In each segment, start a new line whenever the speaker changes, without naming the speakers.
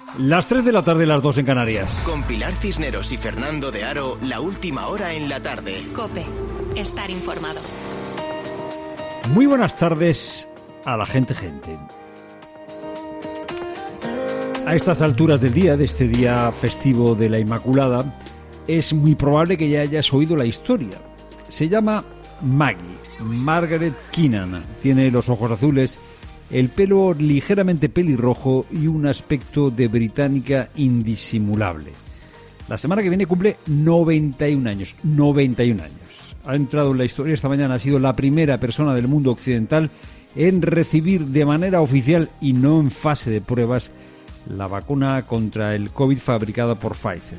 Las 3 de la tarde, las 2 en Canarias.
Con Pilar Cisneros y Fernando de Aro, la última hora en la tarde.
COPE, estar informado.
Muy buenas tardes a la gente. A estas alturas del día, de este día festivo de la Inmaculada, es muy probable que ya hayas oído la historia. Se llama Maggie, Margaret Keenan. Tiene los ojos azules, el pelo ligeramente pelirrojo y un aspecto de británica indisimulable. La semana que viene cumple 91 años. 91 años. Ha entrado en la historia esta mañana, ha sido la primera persona del mundo occidental en recibir de manera oficial y no en fase de pruebas la vacuna contra el COVID fabricada por Pfizer.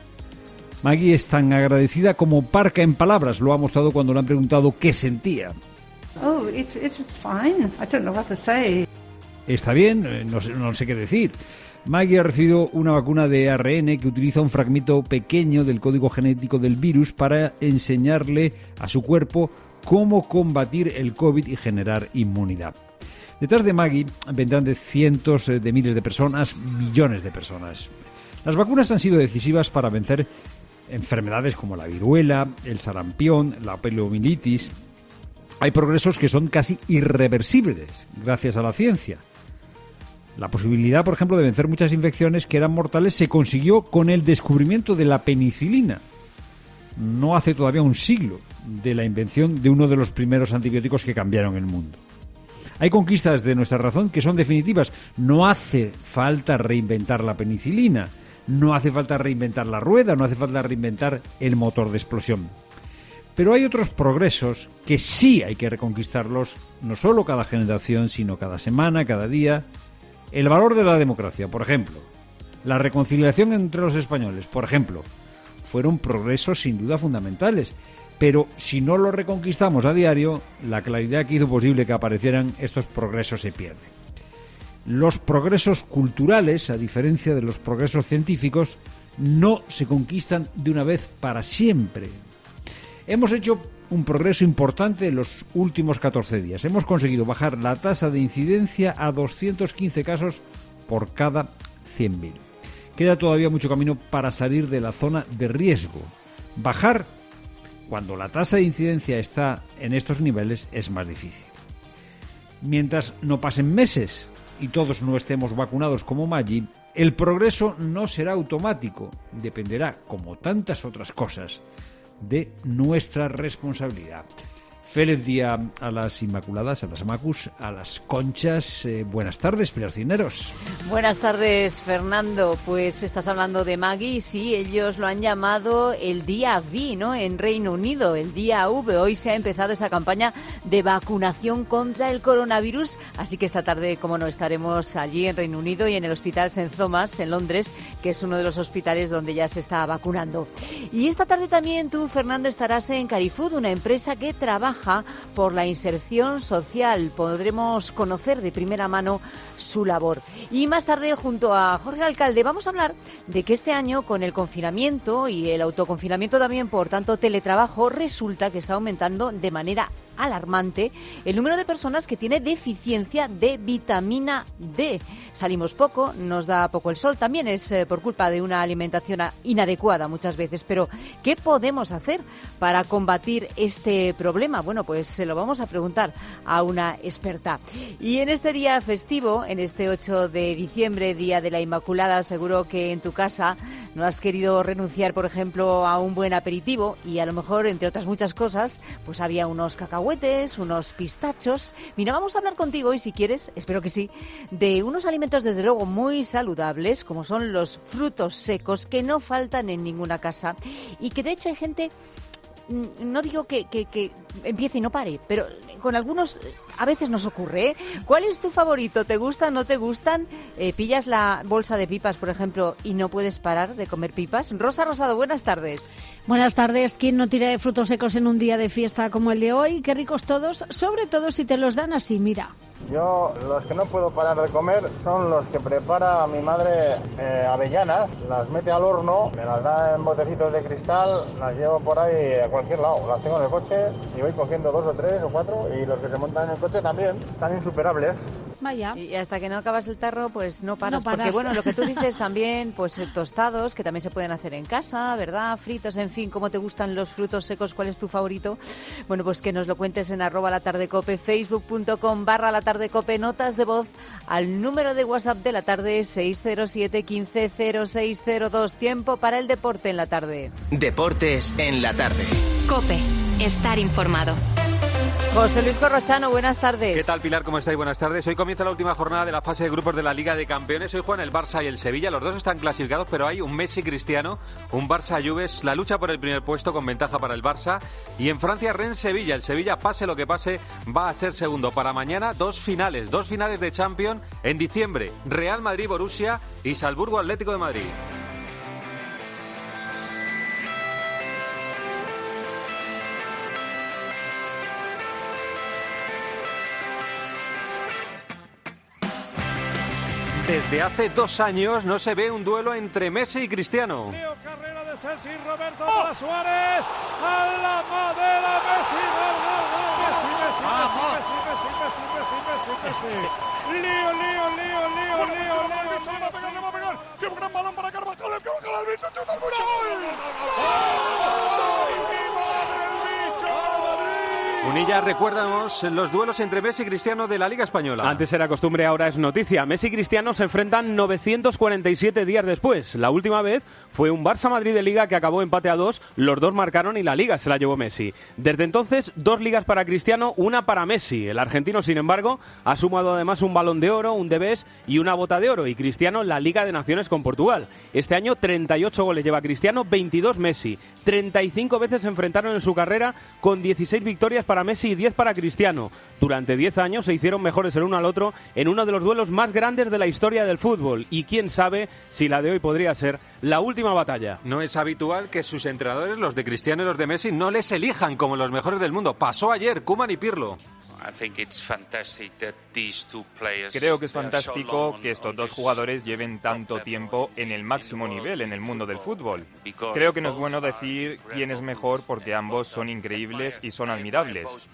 Maggie es tan agradecida como parca en palabras. Lo ha mostrado cuando le han preguntado qué sentía.
Oh, it's fine. I don't know what to say.
Está bien, no sé qué decir. Maggie ha recibido una vacuna de ARN que utiliza un fragmento pequeño del código genético del virus para enseñarle a su cuerpo cómo combatir el COVID y generar inmunidad. Detrás de Maggie vendrán de cientos de miles de personas, millones de personas. Las vacunas han sido decisivas para vencer enfermedades como la viruela, el sarampión, la poliomielitis. Hay progresos que son casi irreversibles gracias a la ciencia. La posibilidad, por ejemplo, de vencer muchas infecciones que eran mortales se consiguió con el descubrimiento de la penicilina. No hace todavía un siglo de la invención de uno de los primeros antibióticos que cambiaron el mundo. Hay conquistas de nuestra razón que son definitivas. No hace falta reinventar la penicilina, no hace falta reinventar la rueda, no hace falta reinventar el motor de explosión. Pero hay otros progresos que sí hay que reconquistarlos, no solo cada generación, sino cada semana, cada día. El valor de la democracia, por ejemplo. La reconciliación entre los españoles, por ejemplo. Fueron progresos sin duda fundamentales. Pero si no lo reconquistamos a diario, la claridad que hizo posible que aparecieran estos progresos se pierde. Los progresos culturales, a diferencia de los progresos científicos, no se conquistan de una vez para siempre. Hemos hecho un progreso importante en los últimos 14 días. Hemos conseguido bajar la tasa de incidencia a 215 casos por cada 100.000. Queda todavía mucho camino para salir de la zona de riesgo. Bajar cuando la tasa de incidencia está en estos niveles es más difícil. Mientras no pasen meses y todos no estemos vacunados como Maggie, el progreso no será automático. Dependerá, como tantas otras cosas, de nuestra responsabilidad. Feliz día a las Inmaculadas, a las Macus, a las Conchas. Buenas tardes, Pilar Cisneros.
Buenas tardes, Fernando. Pues estás hablando de Maggie, sí, ellos lo han llamado el día V, ¿no? En Reino Unido, el día V. Hoy se ha empezado esa campaña de vacunación contra el coronavirus, así que esta tarde, como no, estaremos allí en Reino Unido y en el Hospital St. Thomas, en Londres, que es uno de los hospitales donde ya se está vacunando. Y esta tarde también tú, Fernando, estarás en Carifood, una empresa que trabaja por la inserción social. Podremos conocer de primera mano su labor. Y más tarde, junto a Jorge Alcalde, vamos a hablar de que este año, con el confinamiento y el autoconfinamiento también, por tanto, teletrabajo, resulta que está aumentando de manera alarmante el número de personas que tiene deficiencia de vitamina D. Salimos poco, nos da poco el sol, también es por culpa de una alimentación inadecuada muchas veces. Pero, ¿qué podemos hacer para combatir este problema? Bueno, pues se lo vamos a preguntar a una experta. Y en este día festivo, en este 8 de diciembre, Día de la Inmaculada, seguro que en tu casa no has querido renunciar, por ejemplo, a un buen aperitivo y a lo mejor, entre otras muchas cosas, pues había unos cacahuetes, unos pistachos. Mira, vamos a hablar contigo hoy, si quieres, espero que sí, de unos alimentos desde luego muy saludables, como son los frutos secos, que no faltan en ninguna casa y que de hecho hay gente, no digo que empiece y no pare, pero con algunos a veces nos ocurre, ¿eh? ¿Cuál es tu favorito? ¿Te gustan, no te gustan? ¿Pillas la bolsa de pipas, por ejemplo, y no puedes parar de comer pipas? Rosa Rosado, buenas tardes.
Buenas tardes. ¿Quién no tira de frutos secos en un día de fiesta como el de hoy? Qué ricos todos, sobre todo si te los dan así, mira.
Yo los que no puedo parar de comer son los que prepara mi madre avellanas, las mete al horno, me las da en botecitos de cristal, las llevo por ahí a cualquier lado, las tengo en el coche y voy cogiendo 2 o 3 o 4 y los que se montan en el coche también, están insuperables.
Vaya.
Y hasta que no acabas el tarro, pues no paras.
No paras.
Porque bueno, lo que tú dices también, pues tostados, que también se pueden hacer en casa, ¿verdad? Fritos, en fin, ¿cómo te gustan los frutos secos? ¿Cuál es tu favorito? Bueno, pues que nos lo cuentes en @latardecope, facebook.com/latardecope, notas de voz al número de WhatsApp de la tarde, 607 15 0602. Tiempo para el deporte en la tarde.
Deportes en la tarde.
COPE. Estar informado.
José Luis Corrochano, buenas tardes.
¿Qué tal, Pilar? ¿Cómo estáis? Buenas tardes. Hoy comienza la última jornada de la fase de grupos de la Liga de Campeones. Hoy juegan el Barça y el Sevilla. Los dos están clasificados, pero hay un Messi Cristiano, un Barça-Juves. La lucha por el primer puesto con ventaja para el Barça. Y en Francia, Rennes-Sevilla. El Sevilla, pase lo que pase, va a ser segundo. Para mañana, dos finales de Champions. En diciembre, Real Madrid-Borussia y Salzburgo-Atlético de Madrid. Desde hace 2 años no se ve un duelo entre Messi y Cristiano.
Carrera de Sergi Roberto para Suárez. A la madera, Messi, gol. Messi. Lío. Le va a pegar. Qué gran balón para Carvajal. El bicho chuta el gol.
Munilla, recuérdanos los duelos entre Messi y Cristiano de la Liga Española.
Antes era costumbre, ahora es noticia. Messi y Cristiano se enfrentan 947 días después. La última vez fue un Barça-Madrid de Liga que acabó empate a 2. Los dos marcaron y la Liga se la llevó Messi. Desde entonces, 2 ligas para Cristiano, 1 para Messi. El argentino, sin embargo, ha sumado además un Balón de Oro, un de Best y una Bota de Oro. Y Cristiano la Liga de Naciones con Portugal. Este año 38 goles lleva Cristiano, 22 Messi. 35 veces se enfrentaron en su carrera con 16 victorias para Messi y 10 para Cristiano. Durante 10 años se hicieron mejores el uno al otro en uno de los duelos más grandes de la historia del fútbol. Y quién sabe si la de hoy podría ser la última batalla.
No es habitual que sus entrenadores, los de Cristiano y los de Messi, no les elijan como los mejores del mundo. Pasó ayer Koeman y Pirlo.
Creo que es fantástico que estos dos jugadores lleven tanto tiempo en el máximo nivel en el mundo del fútbol. Creo que no es bueno decir quién es mejor porque ambos son increíbles y son admirables.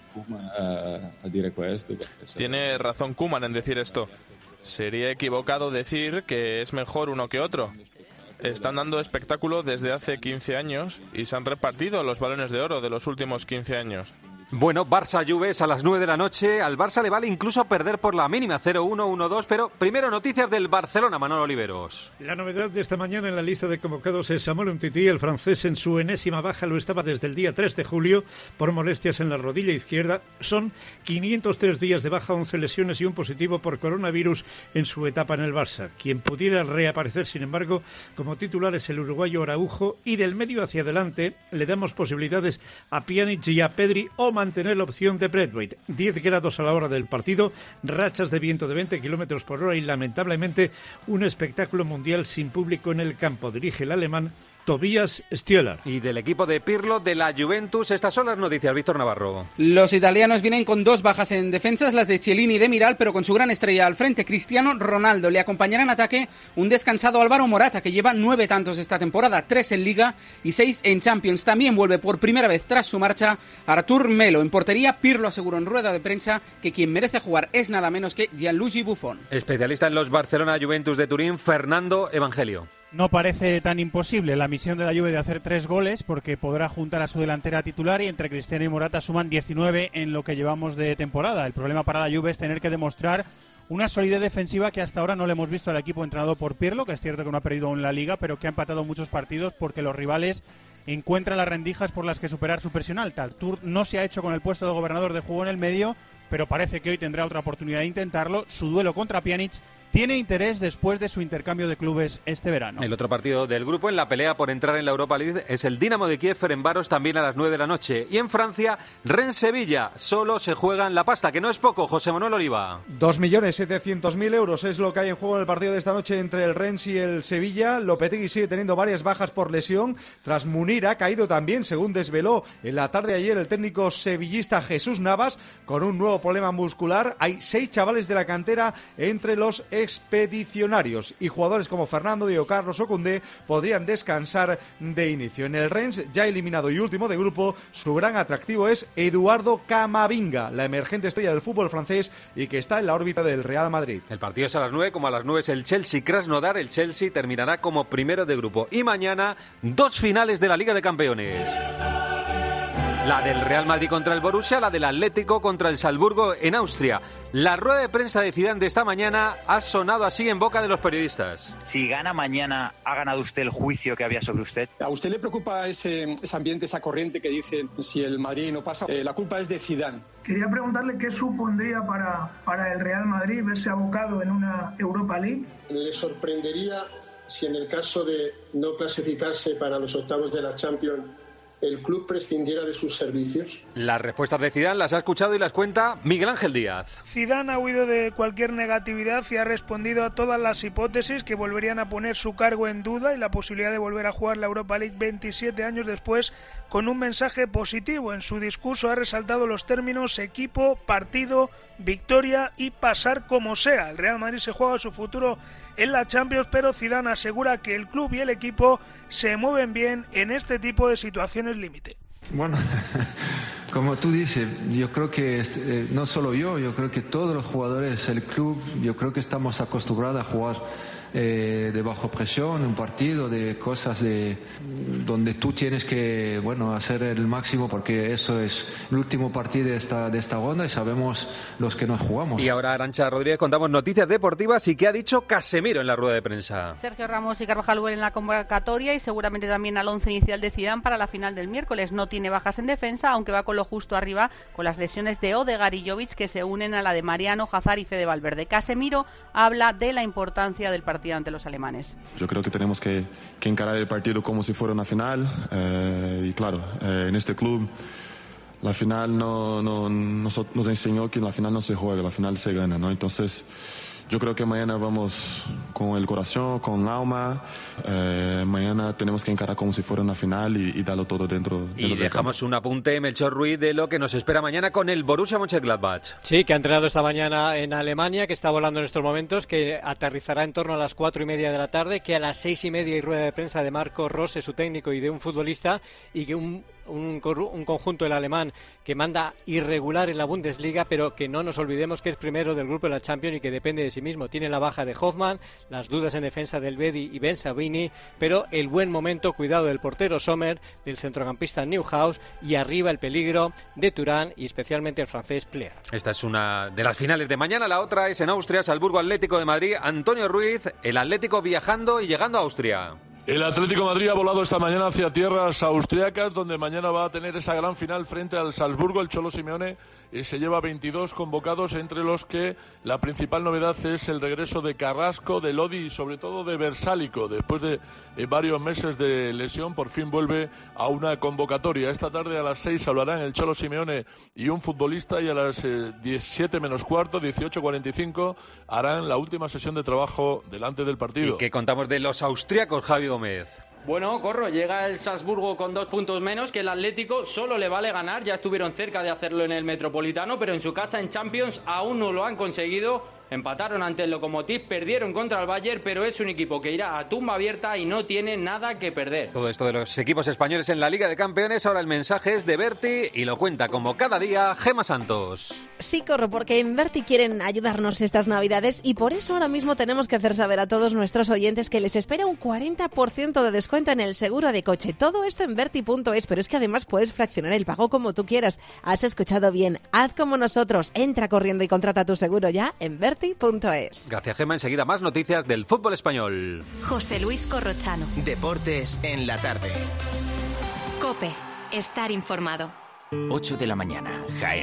Tiene razón Koeman en decir esto. Sería equivocado decir que es mejor uno que otro. Están dando espectáculo desde hace 15 años y se han repartido los balones de oro de los últimos 15 años.
Bueno, Barça-Juves a las 9 de la noche. Al Barça le vale incluso perder por la mínima, 0-1, 1-2. Pero primero noticias del Barcelona, Manolo Oliveros.
La novedad de esta mañana en la lista de convocados es Samuel Umtiti. El francés en su enésima baja lo estaba desde el día 3 de julio por molestias en la rodilla izquierda. Son 503 días de baja, 11 lesiones y un positivo por coronavirus en su etapa en el Barça. Quien pudiera reaparecer, sin embargo, como titular es el uruguayo Araujo. Y del medio hacia adelante le damos posibilidades a Pjanic y a Pedri o mantener la opción de Braithwaite. 10 grados a la hora del partido, rachas de viento de 20 kilómetros por hora y lamentablemente un espectáculo mundial sin público en el campo. Dirige el alemán Tobias Stieler.
Y del equipo de Pirlo, de la Juventus, estas son las noticias. Víctor Navarro.
Los italianos vienen con 2 bajas en defensas, las de Chiellini y de Miral, pero con su gran estrella al frente, Cristiano Ronaldo. Le acompañará en ataque un descansado Álvaro Morata, que lleva 9 tantos esta temporada, 3 en Liga y 6 en Champions. También vuelve por primera vez tras su marcha Artur Melo. En portería, Pirlo aseguró en rueda de prensa que quien merece jugar es nada menos que Gianluigi Buffon.
Especialista en los Barcelona-Juventus de Turín, Fernando Evangelio.
No parece tan imposible la misión de la Juve de hacer 3 goles porque podrá juntar a su delantera titular y entre Cristiano y Morata suman 19 en lo que llevamos de temporada. El problema para la Juve es tener que demostrar una solidez defensiva que hasta ahora no le hemos visto al equipo entrenado por Pirlo, que es cierto que no ha perdido en la Liga, pero que ha empatado muchos partidos porque los rivales encuentran las rendijas por las que superar su presión alta. Artur no se ha hecho con el puesto de gobernador de juego en el medio, pero parece que hoy tendrá otra oportunidad de intentarlo. Su duelo contra Pjanic tiene interés después de su intercambio de clubes este verano.
El otro partido del grupo en la pelea por entrar en la Europa League es el Dinamo de Kiev, Ferencváros, también a las 9 de la noche. Y en Francia, Rennes-Sevilla. Solo se juegan la pasta, que no es poco. José Manuel Oliva.
2.700.000 euros es lo que hay en juego en el partido de esta noche entre el Rennes y el Sevilla. Lopetegui sigue teniendo varias bajas por lesión. Tras Munir ha caído también, según desveló en la tarde de ayer el técnico sevillista Jesús Navas, con un nuevo problema muscular. Hay 6 chavales de la cantera entre los expedicionarios y jugadores como Fernando, Diego Carlos o Koundé podrían descansar de inicio. En el Rennes, ya eliminado y último de grupo, su gran atractivo es Eduardo Camavinga, la emergente estrella del fútbol francés y que está en la órbita del Real Madrid.
El partido es a las 9, como a las 9 es el Chelsea-Krasnodar. El Chelsea terminará como primero de grupo. Y mañana, 2 finales de la Liga de Campeones. La del Real Madrid contra el Borussia, la del Atlético contra el Salzburgo en Austria. La rueda de prensa de Zidane de esta mañana ha sonado así en boca de los periodistas.
Si gana mañana, ¿ha ganado usted el juicio que había sobre usted?
¿A usted le preocupa ese ambiente, esa corriente que dice si el Madrid no pasa? La culpa es de Zidane.
Quería preguntarle qué supondría para el Real Madrid verse abocado en una Europa League.
¿Le sorprendería si en el caso de no clasificarse para los octavos de la Champions el club prescindiera de sus servicios?
Las respuestas de Zidane las ha escuchado y las cuenta Miguel Ángel Díaz.
Zidane ha huido de cualquier negatividad y ha respondido a todas las hipótesis que volverían a poner su cargo en duda y la posibilidad de volver a jugar la Europa League 27 años después, con un mensaje positivo. En su discurso ha resaltado los términos equipo, partido, victoria y pasar como sea. El Real Madrid se juega su futuro en la Champions, pero Zidane asegura que el club y el equipo se mueven bien en este tipo de situaciones límite.
Bueno, como tú dices, yo creo que no solo yo creo que todos los jugadores, el club, yo creo que estamos acostumbrados a jugar de bajo presión, un partido, de cosas donde tú tienes que hacer el máximo, porque eso es el último partido de esta ronda y sabemos los que nos jugamos.
Y ahora, Arantxa Rodríguez, contamos noticias deportivas y qué ha dicho Casemiro en la rueda de prensa.
Sergio Ramos y Carvajal vuelven en la convocatoria y seguramente también al 11 inicial de Zidane para la final del miércoles. No tiene bajas en defensa, aunque va con lo justo arriba con las lesiones de Odegaard y Jovic, que se unen a la de Mariano, Hazard y Fede Valverde. Casemiro habla de la importancia del partido ante los alemanes.
Yo creo que tenemos que encarar el partido como si fuera una final y claro, en este club la final nos enseñó que la final no se juega, la final se gana, ¿no? Entonces yo creo que mañana vamos con el corazón, con el alma. Mañana tenemos que encarar como si fuera una final y darlo todo dentro
y dejamos un apunte, Melchor Ruiz, de lo que nos espera mañana con el Borussia Mönchengladbach.
Sí, que ha entrenado esta mañana en Alemania, que está volando en estos momentos, que aterrizará en torno a las 4:30 de la tarde, que a las 6:30 hay rueda de prensa de Marco Rose, su técnico, y de un futbolista, y que un conjunto, el alemán, que manda irregular en la Bundesliga, pero que no nos olvidemos que es primero del grupo de la Champions y que depende de sí mismo. Tiene la baja de Hoffmann, las dudas en defensa del Bedi y Ben Sabini, pero el buen momento, cuidado del portero Sommer, del centrocampista Neuhaus, y arriba el peligro de Thuram y especialmente el francés Plea.
Esta es una de las finales de mañana, la otra es en Austria, Salzburgo Atlético de Madrid. Antonio Ruiz, el Atlético viajando y llegando a Austria.
El Atlético de Madrid ha volado esta mañana hacia tierras austriacas, donde mañana va a tener esa gran final frente al Salzburgo. El Cholo Simeone se lleva 22 convocados, entre los que la principal novedad es el regreso de Carrasco, de Lodi y sobre todo de Versálico. Después de varios meses de lesión, por fin vuelve a una convocatoria. Esta tarde a las 6 hablarán el Cholo Simeone y un futbolista, y a las 17 menos cuarto, 18:45, harán la última sesión de trabajo delante del partido.
¿Y qué contamos de los austriacos, Javi Gómez?
Bueno, Corro, llega el Salzburgo con 2 puntos menos que el Atlético. Solo le vale ganar, ya estuvieron cerca de hacerlo en el Metropolitano, pero en su casa en Champions aún no lo han conseguido. Empataron ante el Lokomotiv, perdieron contra el Bayern, pero es un equipo que irá a tumba abierta y no tiene nada que perder.
Todo esto de los equipos españoles en la Liga de Campeones, ahora el mensaje es de Berti y lo cuenta como cada día Gemma Santos.
Sí, Corro, porque en Berti quieren ayudarnos estas Navidades y por eso ahora mismo tenemos que hacer saber a todos nuestros oyentes que les espera un 40% de descuento en el seguro de coche. Todo esto en Berti.es, pero es que además puedes fraccionar el pago como tú quieras. Has escuchado bien, haz como nosotros, entra corriendo y contrata tu seguro ya en Berti.es.
Gracias, Gemma. Enseguida más noticias del fútbol español.
José Luis Corrochano.
Deportes en la tarde.
COPE. Estar informado.
8 de la mañana, Jaén.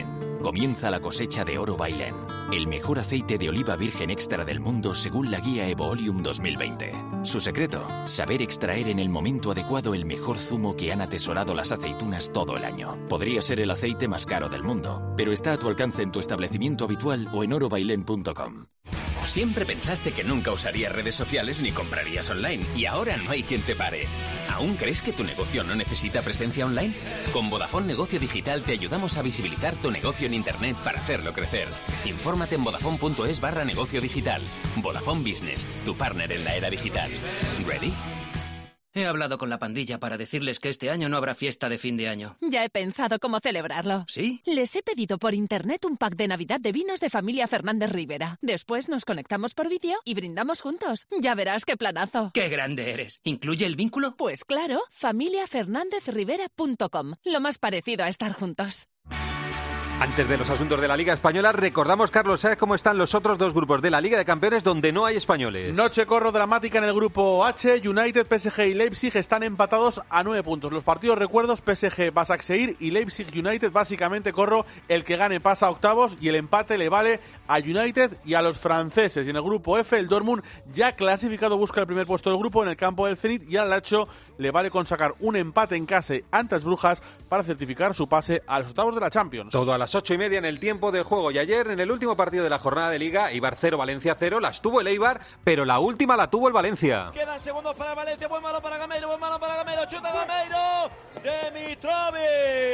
Comienza la cosecha de Oro Bailén, el mejor aceite de oliva virgen extra del mundo según la guía Evoolium 2020. Su secreto, saber extraer en el momento adecuado el mejor zumo que han atesorado las aceitunas todo el año. Podría ser el aceite más caro del mundo, pero está a tu alcance en tu establecimiento habitual o en orobailén.com.
Siempre pensaste que nunca usarías redes sociales ni comprarías online y ahora no hay quien te pare. ¿Aún crees que tu negocio no necesita presencia online? Con Vodafone Negocio Digital te ayudamos a visibilizar tu negocio en Internet para hacerlo crecer. Infórmate en vodafone.es/negocio digital. Vodafone Business, tu partner en la era digital. ¿Ready?
He hablado con la pandilla para decirles que este año no habrá fiesta de fin de año.
Ya he pensado cómo celebrarlo.
¿Sí?
Les he pedido por internet un pack de Navidad de vinos de Familia Fernández Rivera. Después nos conectamos por vídeo y brindamos juntos. Ya verás qué planazo.
¡Qué grande eres! ¿Incluye el vínculo?
Pues claro, familiafernandezrivera.com. Lo más parecido a estar juntos.
Antes de los asuntos de la Liga Española, recordamos, Carlos, ¿sabes cómo están los otros dos grupos de la Liga de Campeones donde no hay españoles?
Noche corro dramática en el grupo H. United, PSG y Leipzig están empatados a 9 puntos. Los partidos recuerdos, PSG Başakşehir y Leipzig United. Básicamente, corro, el que gane pasa a octavos y el empate le vale a United y a los franceses. Y en el grupo F, el Dortmund, ya clasificado, busca el primer puesto del grupo en el campo del Zenit, y al Lazio le vale con sacar un empate en casa ante las Brujas para certificar su pase a los octavos de la Champions.
Todo a las 8:30 en el tiempo de juego. Y ayer, en el último partido de la jornada de Liga, Eibar 0, Valencia 0, las tuvo el Eibar, pero la última la tuvo el Valencia.
Quedan segundos para Valencia, buen malo para Gameiro, chuta Gameiro, Dimitrovic.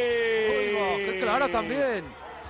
¡Qué clara también!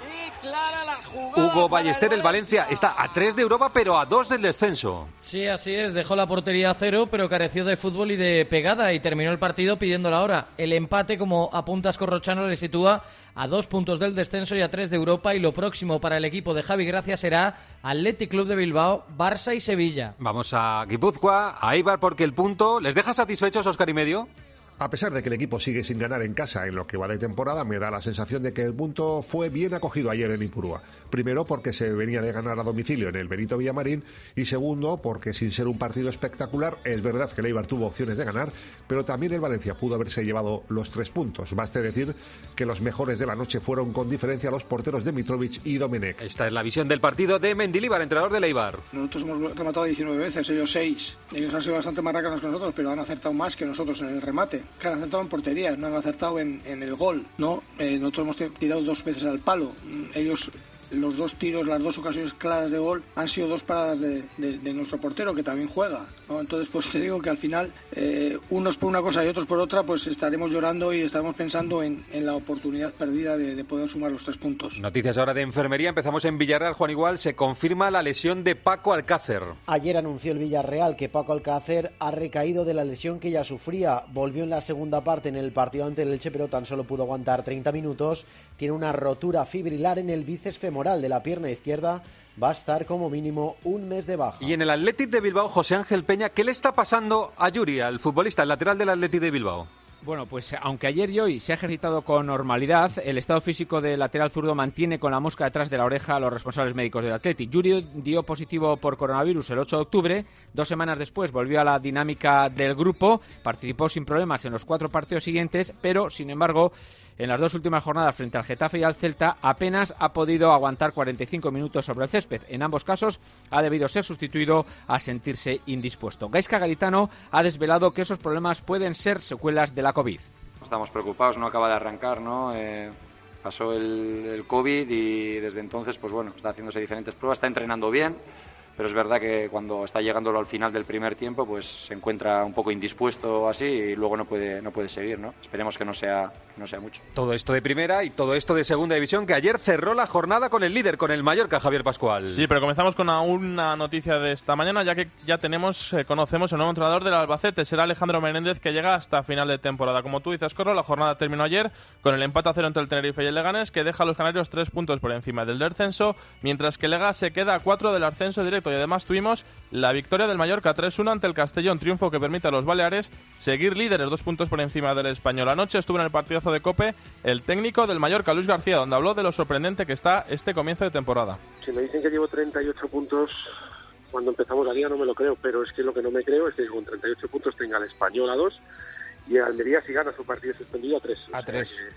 Clara la jugada.
Hugo Ballester, el Valencia, está a 3 de Europa, pero a 2 del descenso.
Sí, así es, dejó la portería a 0, pero careció de fútbol y de pegada, y terminó el partido pidiendo la hora. El empate, como apunta Corrochano, le sitúa a 2 puntos del descenso y a 3 de Europa, y lo próximo para el equipo de Javi Gracia será Athletic Club de Bilbao, Barça y Sevilla.
Vamos a Guipúzcoa, a Eibar, porque el punto... ¿Les deja satisfechos, Óscar y medio?
A pesar de que el equipo sigue sin ganar en casa en lo que va de temporada, me da la sensación de que el punto fue bien acogido ayer en Ipurúa. Primero, porque se venía de ganar a domicilio en el Benito Villamarín, y segundo, porque sin ser un partido espectacular, es verdad que el Eibar tuvo opciones de ganar, pero también el Valencia pudo haberse llevado los 3 puntos. Baste decir que los mejores de la noche fueron con diferencia los porteros de Mitrovic y Domenech.
Esta es la visión del partido de Mendilibar, entrenador del Eibar.
Nosotros hemos rematado 19 veces, ellos 6. Ellos han sido bastante más rápidos que nosotros, pero han acertado más que nosotros en el remate. Que han acertado en portería, no han acertado en el gol, ¿no? Nosotros hemos tirado 2 veces al palo. Ellos, los 2 tiros, las 2 ocasiones claras de gol, han sido 2 paradas de nuestro portero, que también juega, ¿no? Entonces, pues te digo que al final, unos por una cosa y otros por otra, pues estaremos llorando y estaremos pensando en la oportunidad perdida de poder sumar los 3 puntos.
Noticias ahora de enfermería. Empezamos en Villarreal. Juan Igual, se confirma la lesión de Paco Alcácer.
Ayer anunció el Villarreal que Paco Alcácer ha recaído de la lesión que ya sufría. Volvió en la segunda parte en el partido ante el Elche, pero tan solo pudo aguantar 30 minutos. Tiene una rotura fibrilar en el bíceps femoral de la pierna izquierda. Va a estar como mínimo un mes de baja.
Y en el Athletic de Bilbao, José Ángel Peña, ¿qué le está pasando a Yuri, al futbolista, el lateral del Athletic de Bilbao?
Bueno, pues aunque ayer y hoy se ha ejercitado con normalidad, el estado físico del lateral zurdo mantiene con la mosca detrás de la oreja a los responsables médicos del Athletic. Yuri dio positivo por coronavirus el 8 de octubre, 2 semanas después volvió a la dinámica del grupo, participó sin problemas en los 4 partidos siguientes, pero sin embargo, en las 2 últimas jornadas frente al Getafe y al Celta apenas ha podido aguantar 45 minutos sobre el césped. En ambos casos ha debido ser sustituido a sentirse indispuesto. Gaizka Garitano ha desvelado que esos problemas pueden ser secuelas de la COVID.
Estamos preocupados, no acaba de arrancar, ¿no? Pasó el COVID y desde entonces, pues bueno, está haciéndose diferentes pruebas, está entrenando bien, pero es verdad que cuando está llegándolo al final del primer tiempo, pues se encuentra un poco indispuesto así y luego no puede seguir, ¿no? Esperemos que no sea mucho.
Todo esto de primera y todo esto de segunda división, que ayer cerró la jornada con el líder, con el Mallorca, Javier Pascual.
Sí, pero comenzamos con una noticia de esta mañana, ya que ya conocemos el nuevo entrenador del Albacete, será Alejandro Menéndez, que llega hasta final de temporada. Como tú dices, Corro, la jornada terminó ayer con el empate a 0 entre el Tenerife y el Leganés, que deja a los canarios 3 puntos por encima del descenso, mientras que Lega se queda a 4 del ascenso directo. Y además tuvimos la victoria del Mallorca 3-1 ante el Castellón, triunfo que permite a los baleares seguir líderes, 2 puntos por encima del Español. Anoche estuvo en el partidazo de COPE el técnico del Mallorca, Luis García, donde habló de lo sorprendente que está este comienzo de temporada.
Si me dicen que llevo 38 puntos cuando empezamos la liga no me lo creo, pero es que lo que no me creo es que con 38 puntos tenga el Español a 2 y el Almería, si gana su partido suspendido, a 3.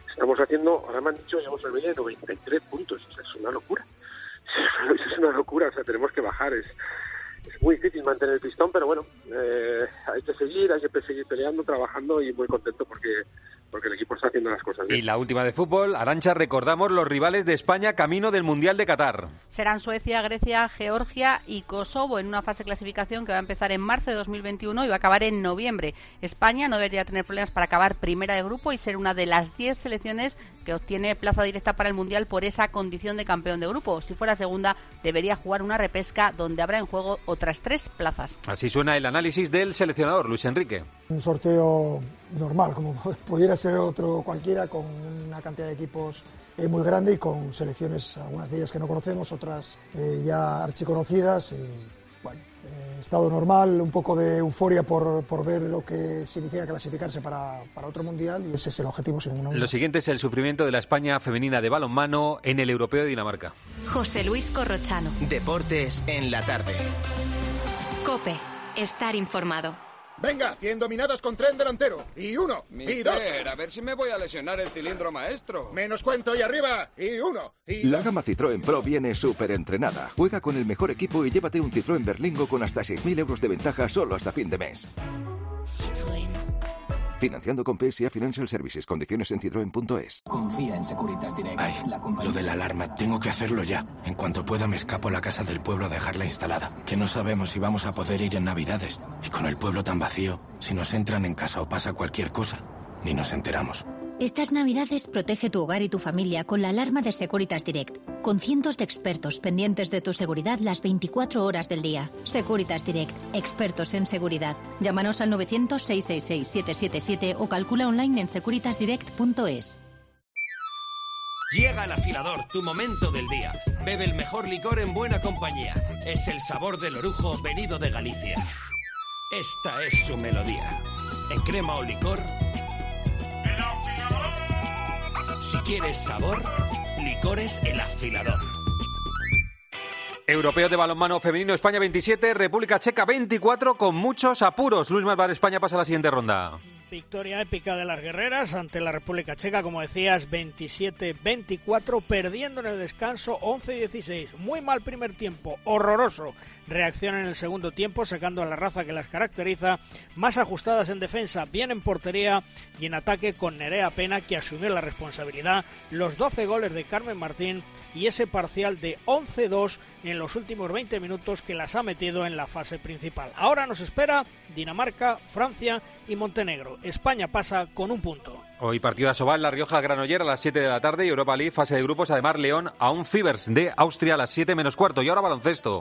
Estamos haciendo, ahora me han dicho, llevamos una media de 93 puntos. O sea, es una locura. Es una locura, o sea, tenemos que bajar. Es muy difícil mantener el pistón, pero bueno, hay que seguir peleando, trabajando y muy contento porque el equipo está haciendo las cosas bien.
Y la última de fútbol, Arantxa, recordamos los rivales de España camino del Mundial de Qatar.
Serán Suecia, Grecia, Georgia y Kosovo en una fase de clasificación que va a empezar en marzo de 2021 y va a acabar en noviembre. España no debería tener problemas para acabar primera de grupo y ser una de las 10 selecciones que obtiene plaza directa para el Mundial por esa condición de campeón de grupo. Si fuera segunda, debería jugar una repesca donde habrá en juego otras 3 plazas.
Así suena el análisis del seleccionador Luis Enrique.
Un sorteo normal, como pudiera ser otro cualquiera, con una cantidad de equipos muy grande y con selecciones, algunas de ellas que no conocemos, otras ya archiconocidas. Bueno, estado normal, un poco de euforia por ver lo que significa clasificarse para otro mundial, y ese es el objetivo sin ninguna duda.
Lo siguiente es el sufrimiento de la España femenina de balonmano en el Europeo de Dinamarca.
José Luis Corrochano.
Deportes en la tarde.
COPE. Estar informado.
Venga, 100 dominadas con tren delantero. Y 1, y 2.
A ver si me voy a lesionar el cilindro maestro.
Menos cuento y arriba. Y 1, y 2.
La gama Citroën Pro viene súper entrenada. Juega con el mejor equipo y llévate un Citroën Berlingo con hasta 6.000 euros de ventaja solo hasta fin de mes.
Citroën.
Financiando con PSA Financial Services. Condiciones en citroen.es.
Confía en Securitas Direct.
Ay, lo de la alarma, tengo que hacerlo ya. En cuanto pueda me escapo a la casa del pueblo a dejarla instalada. Que no sabemos si vamos a poder ir en Navidades. Y con el pueblo tan vacío, si nos entran en casa o pasa cualquier cosa, ni nos enteramos.
Estas Navidades protege tu hogar y tu familia con la alarma de Securitas Direct, con cientos de expertos pendientes de tu seguridad las 24 horas del día. Securitas Direct, expertos en seguridad. Llámanos al 900-666-777 o calcula online en securitasdirect.es.
Llega el afilador, tu momento del día. Bebe el mejor licor en buena compañía. Es el sabor del orujo venido de Galicia. Esta es su melodía. En crema o licor... Si quieres sabor, Licores El Afilador.
Europeo de balonmano femenino, España 27, República Checa 24, con muchos apuros. Luis Malvar, España pasa a la siguiente ronda.
Victoria épica de las guerreras ante la República Checa, como decías, 27-24, perdiendo en el descanso 11-16. Muy mal primer tiempo, horroroso. Reacción en el segundo tiempo, sacando a la raza que las caracteriza, más ajustadas en defensa, bien en portería y en ataque con Nerea Pena, que asumió la responsabilidad, los 12 goles de Carmen Martín y ese parcial de 11-2 en los últimos 20 minutos que las ha metido en la fase principal. Ahora nos espera Dinamarca, Francia y Montenegro. España pasa con un punto.
Hoy partido de Asobal, La Rioja, Granollers a las 7 de la tarde y Europa League, fase de grupos, además León a un Fibers de Austria a las 7 menos cuarto. Y ahora baloncesto.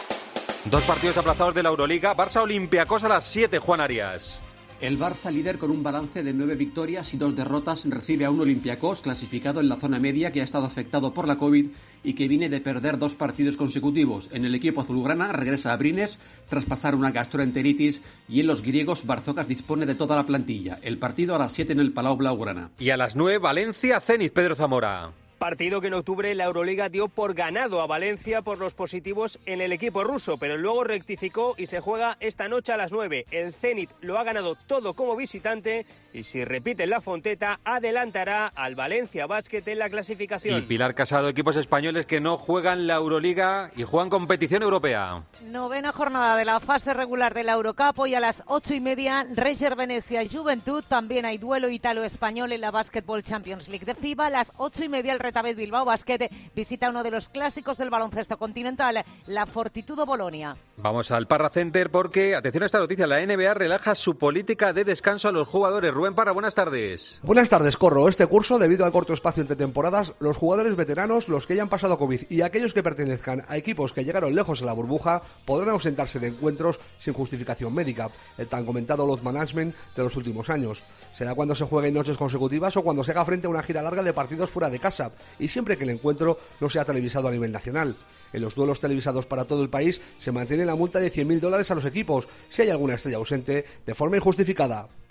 2 partidos aplazados de la Euroliga, Barça Olympiacos a las 7, Juan Arias.
El Barça, líder con un balance de 9 victorias y 2 derrotas, recibe a un Olympiacos clasificado en la zona media que ha estado afectado por la COVID y que viene de perder 2 partidos consecutivos. En el equipo azulgrana regresa a Brines tras pasar una gastroenteritis y en los griegos Barzocas dispone de toda la plantilla. El partido a las 7 en el Palau Blaugrana.
Y a las 9, Valencia, Zenit, Pedro Zamora.
Partido que en octubre la Euroliga dio por ganado a Valencia por los positivos en el equipo ruso, pero luego rectificó y se juega esta noche a las 9. El Zenit lo ha ganado todo como visitante y si repite en la Fonteta adelantará al Valencia Basket en la clasificación.
Y Pilar Casado, equipos españoles que no juegan la Euroliga y juegan competición europea.
9ª jornada de la fase regular de la Eurocup, hoy a las 8:30, Reger Venecia Juventud. También hay duelo italo-español en la Basketball Champions League de FIBA. A las 8:30 el Retabet Bilbao Basket visita uno de los clásicos del baloncesto continental, la Fortitudo Bolonia.
Vamos al Parra Center porque, atención a esta noticia, la NBA relaja su política de descanso a los jugadores. Rubén Parra, buenas tardes.
Buenas tardes, Corro. Este curso, debido al corto espacio entre temporadas, los jugadores veteranos, los que hayan pasado COVID y aquellos que pertenezcan a equipos que llegaron lejos en la burbuja, podrán ausentarse de encuentros sin justificación médica, el tan comentado load management de los últimos años. Será cuando se jueguen noches consecutivas o cuando se haga frente a una gira larga de partidos fuera de casa, y siempre que el encuentro no sea televisado a nivel nacional. En los duelos televisados para todo el país se mantiene la multa de $100.000 a los equipos si hay alguna estrella ausente de forma injustificada.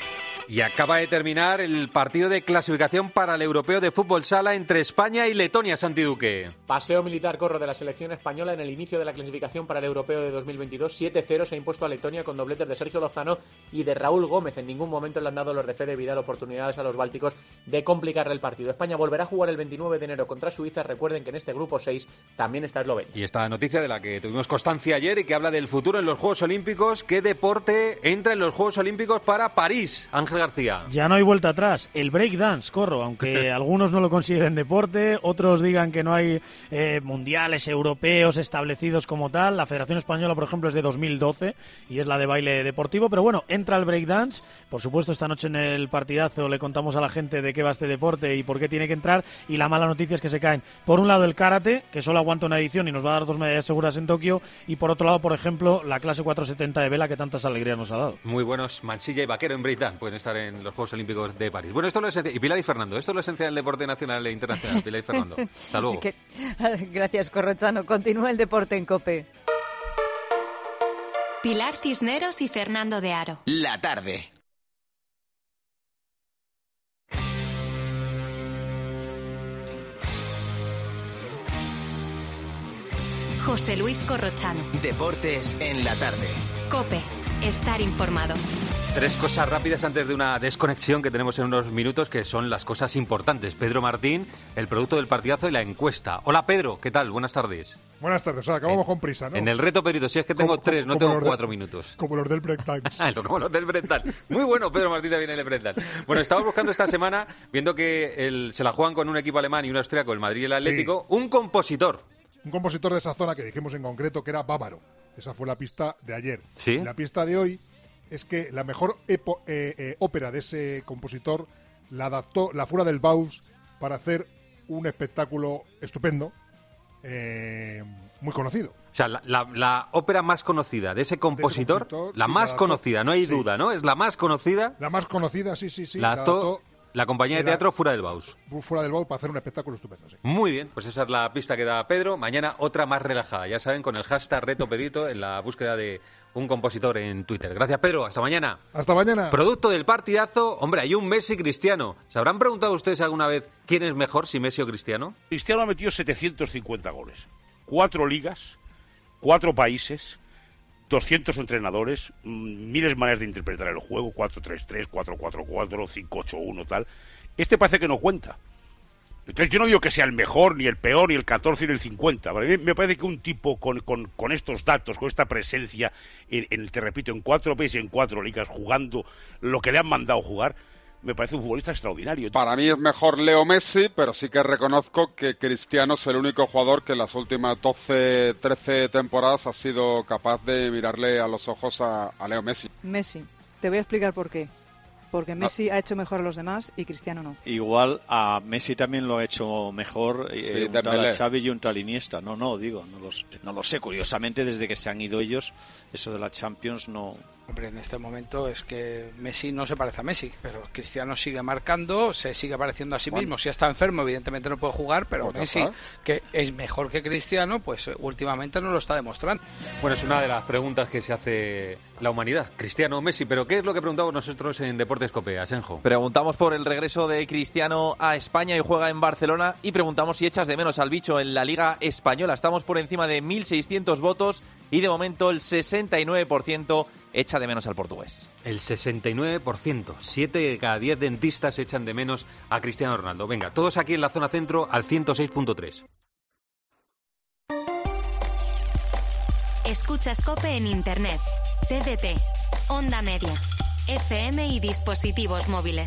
Y acaba de terminar el partido de clasificación para el Europeo de Fútbol Sala entre España y Letonia, Santi Duque.
Paseo militar corro de la selección española en el inicio de la clasificación para el Europeo de 2022. 7-0 se ha impuesto a Letonia con dobletes de Sergio Lozano y de Raúl Gómez. En ningún momento le han dado los de Fede Vidal oportunidades a los bálticos de complicarle el partido. España volverá a jugar el 29 de enero contra Suiza. Recuerden que en este grupo 6 también está Eslovenia.
Y esta noticia de la que tuvimos constancia ayer y que habla del futuro en los Juegos Olímpicos. ¿Qué deporte entra en los Juegos Olímpicos para París? Ángel García.
Ya no hay vuelta atrás. El breakdance, Corro, aunque algunos no lo consideren deporte, otros digan que no hay mundiales europeos establecidos como tal. La Federación Española, por ejemplo, es de 2012 y es la de baile deportivo, pero bueno, entra el breakdance. Por supuesto, esta noche en el partidazo le contamos a la gente de qué va este deporte y por qué tiene que entrar, y la mala noticia es que se caen. Por un lado el karate, que solo aguanta una edición y nos va a dar 2 medallas seguras en Tokio, y por otro lado, por ejemplo, la clase 470 de vela que tantas alegrías nos ha dado.
Muy buenos Mansilla y Vaquero en breakdance pueden estar en los Juegos Olímpicos de París. Bueno, esto es lo esencial. Y Pilar y Fernando, esto es lo esencial del deporte nacional e internacional. Pilar y Fernando, hasta luego.
Gracias, Corrochano. Continúa el deporte en COPE.
Pilar Cisneros y Fernando de Aro.
La tarde.
José Luis Corrochano.
Deportes en la tarde.
COPE. Estar informado.
3 cosas rápidas antes de una desconexión que tenemos en unos minutos, que son las cosas importantes. Pedro Martín, el producto del partidazo y la encuesta. Hola, Pedro, ¿qué tal? Buenas tardes.
Buenas tardes, o sea, acabamos con prisa, ¿no?
En el reto, Pedrito, si es que tengo 3, no tengo 4 minutos.
Como los del Break Times.
Como los del Break Times. Muy bueno, Pedro Martín también en el Break Times. Bueno, estamos buscando esta semana, viendo que se la juegan con un equipo alemán y un austríaco, el Madrid y el Atlético, sí. Un compositor
de esa zona que dijimos en concreto que era bávaro. Esa fue la pista de ayer.
¿Sí?
La pista de hoy es que la mejor ópera de ese compositor la adaptó la Fura del Baus para hacer un espectáculo estupendo, muy conocido.
O sea, la ópera más conocida de ese compositor, la más conocida, no hay duda, ¿no? Es la más conocida.
La más conocida, sí.
La adaptó la compañía de teatro Fura del Baus.
Fura del Baus para hacer un espectáculo estupendo, sí.
Muy bien, pues esa es la pista que da Pedro. Mañana otra más relajada, ya saben, con el hashtag Reto Pedrito en la búsqueda de un compositor en Twitter. Gracias, Pedro. Hasta mañana.
Hasta mañana.
Producto del partidazo. Hombre, hay un Messi Cristiano. ¿Se habrán preguntado ustedes alguna vez quién es mejor, si Messi o Cristiano?
Cristiano ha metido 750 goles. 4 ligas, 4 países, 200 entrenadores, miles de maneras de interpretar el juego, 4-3-3, 4-4-4, 5-8-1, tal. Este parece que no cuenta. Entonces yo no digo que sea el mejor, ni el peor, ni el 14, ni el 50. Para mí me parece que un tipo con estos datos, con esta presencia, te repito, en 4 países, en 4 ligas, jugando lo que le han mandado jugar, me parece un futbolista extraordinario.
Para mí es mejor Leo Messi, pero sí que reconozco que Cristiano es el único jugador que en las últimas 12, 13 temporadas ha sido capaz de mirarle a los ojos a Leo Messi.
Messi, te voy a explicar por qué. Porque Messi ha hecho mejor a los demás y Cristiano no.
Igual a Messi también lo ha hecho mejor un tal Xavi y un tal Iniesta. No lo sé. Curiosamente, desde que se han ido ellos, eso de la Champions no...
Hombre, en este momento es que Messi no se parece a Messi, pero Cristiano sigue marcando, se sigue pareciendo a sí mismo. Si está enfermo, evidentemente no puede jugar, pero Messi, que es mejor que Cristiano, pues últimamente no lo está demostrando.
Bueno, es una de las preguntas que se hace la humanidad, Cristiano o Messi, pero ¿qué es lo que preguntamos nosotros en Deportes COPE, Asenjo?
Preguntamos por el regreso de Cristiano a España y juega en Barcelona, y preguntamos si echas de menos al bicho en la Liga Española. Estamos por encima de 1.600 votos y de momento el 69% echa de menos al portugués.
El 69%. 7 de cada 10 dentistas echan de menos a Cristiano Ronaldo. Venga, todos aquí en la zona centro al 106.3.
Escuchas COPE en Internet, TDT, Onda Media, FM y dispositivos móviles.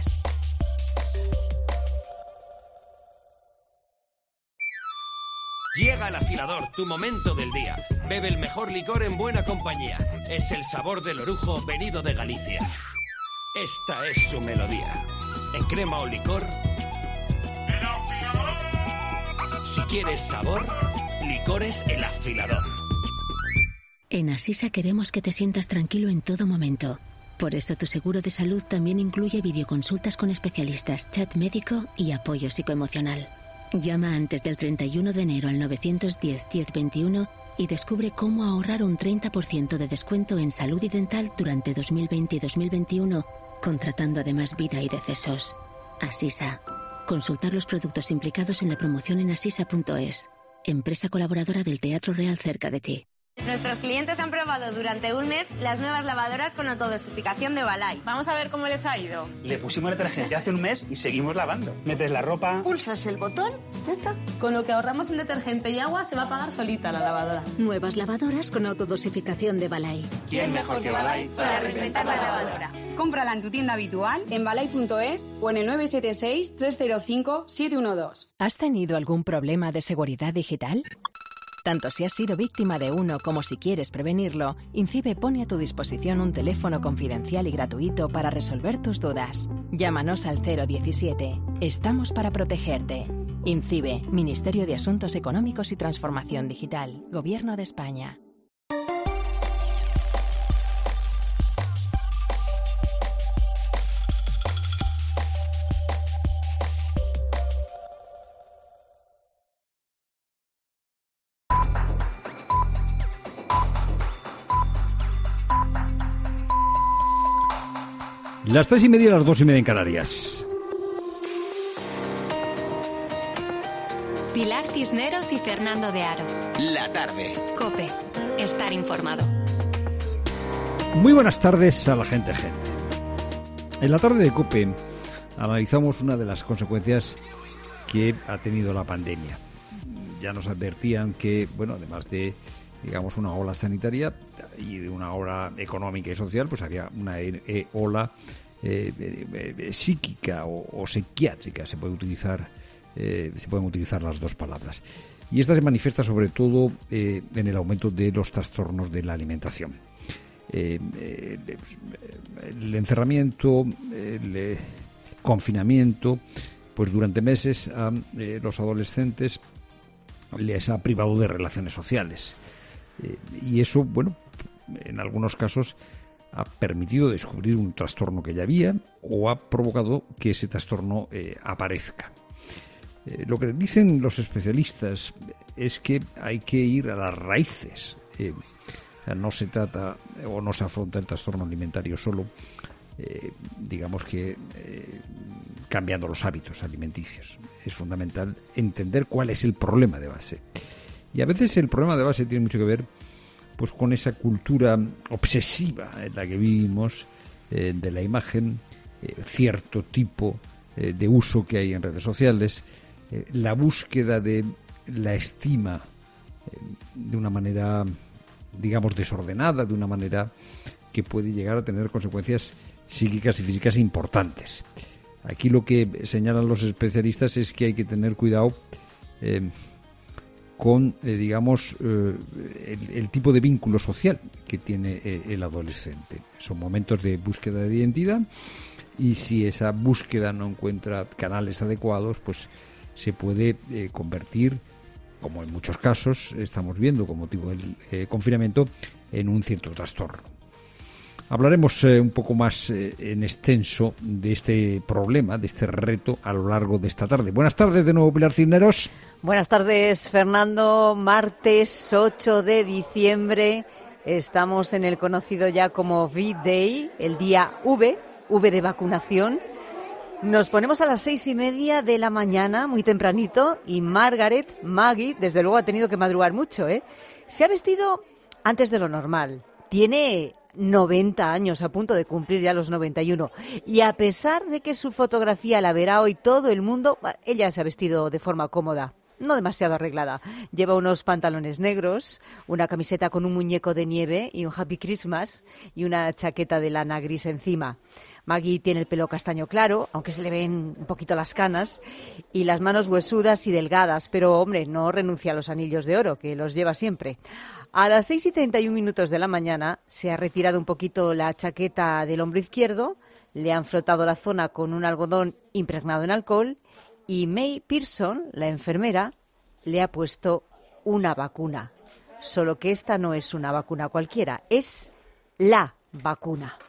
Llega el afilador, tu momento del día. Bebe el mejor licor en buena compañía. Es el sabor del orujo venido de Galicia. Esta es su melodía. En crema o licor. ¡El afilador! Si quieres sabor, Licores El Afilador.
En Asisa queremos que te sientas tranquilo en todo momento. Por eso tu seguro de salud también incluye videoconsultas con especialistas, chat médico y apoyo psicoemocional. Llama antes del 31 de enero al 910-1021 y descubre cómo ahorrar un 30% de descuento en salud y dental durante 2020 y 2021 contratando además vida y decesos. Asisa. Consultar los productos implicados en la promoción en asisa.es. Empresa colaboradora del Teatro Real cerca de ti.
Nuestros clientes han probado durante un mes las nuevas lavadoras con autodosificación de Balay. Vamos a ver cómo les ha ido.
Le pusimos detergente hace un mes y seguimos lavando. Metes la ropa,
pulsas el botón, ya está.
Con lo que ahorramos en detergente y agua se va a apagar solita la lavadora.
Nuevas lavadoras con autodosificación de Balay.
¿Quién mejor que Balay para reinventar la lavadora?
Cómprala en tu tienda habitual, en balay.es o en el 976-305-712.
¿Has tenido algún problema de seguridad digital? Tanto si has sido víctima de uno como si quieres prevenirlo, INCIBE pone a tu disposición un teléfono confidencial y gratuito para resolver tus dudas. Llámanos al 017. Estamos para protegerte. INCIBE, Ministerio de Asuntos Económicos y Transformación Digital, Gobierno de España.
Las 3:30 y las 2:30 en Canarias.
Pilar Cisneros y Fernando de Aro.
La tarde.
COPE. Estar informado.
Muy buenas tardes a la gente. En la tarde de COPE analizamos una de las consecuencias que ha tenido la pandemia. Ya nos advertían que, bueno, además de, digamos, una ola sanitaria y de una ola económica y social, pues había una ola psíquica o psiquiátrica, se pueden utilizar las dos palabras. Y esta se manifiesta sobre todo en el aumento de los trastornos de la alimentación. El encerramiento, el confinamiento, pues durante meses a los adolescentes les ha privado de relaciones sociales. Y eso, bueno, en algunos casos ha permitido descubrir un trastorno que ya había o ha provocado que ese trastorno aparezca. Lo que dicen los especialistas es que hay que ir a las raíces. O sea, no se trata o no se afronta el trastorno alimentario solo, digamos que cambiando los hábitos alimenticios. Es fundamental entender cuál es el problema de base. Y a veces el problema de base tiene mucho que ver pues con esa cultura obsesiva en la que vivimos, de la imagen, cierto tipo de uso que hay en redes sociales, la búsqueda de la estima de una manera, digamos, desordenada, de una manera que puede llegar a tener consecuencias psíquicas y físicas importantes. Aquí lo que señalan los especialistas es que hay que tener cuidado con, digamos, el tipo de vínculo social que tiene el adolescente. Son momentos de búsqueda de identidad y si esa búsqueda no encuentra canales adecuados, pues se puede convertir, como en muchos casos estamos viendo con motivo del confinamiento, en un cierto trastorno. Hablaremos un poco más en extenso de este problema, de este reto a lo largo de esta tarde. Buenas tardes de nuevo, Pilar Cisneros.
Buenas tardes, Fernando. Martes 8 de diciembre. Estamos en el conocido ya como V-Day, el día V de vacunación. Nos ponemos a las 6:30 de la mañana, muy tempranito, y Maggie, desde luego ha tenido que madrugar mucho, ¿eh? Se ha vestido antes de lo normal. Tiene 90 años, a punto de cumplir ya los 91. Y a pesar de que su fotografía la verá hoy todo el mundo, ella se ha vestido de forma cómoda, no demasiado arreglada. Lleva unos pantalones negros, una camiseta con un muñeco de nieve y un Happy Christmas y una chaqueta de lana gris encima. Maggie tiene el pelo castaño claro, aunque se le ven un poquito las canas, y las manos huesudas y delgadas, pero, hombre, no renuncia a los anillos de oro, que los lleva siempre. A las 6:31 de la mañana se ha retirado un poquito la chaqueta del hombro izquierdo, le han frotado la zona con un algodón impregnado en alcohol y May Pearson, la enfermera, le ha puesto una vacuna. Solo que esta no es una vacuna cualquiera, es la vacuna.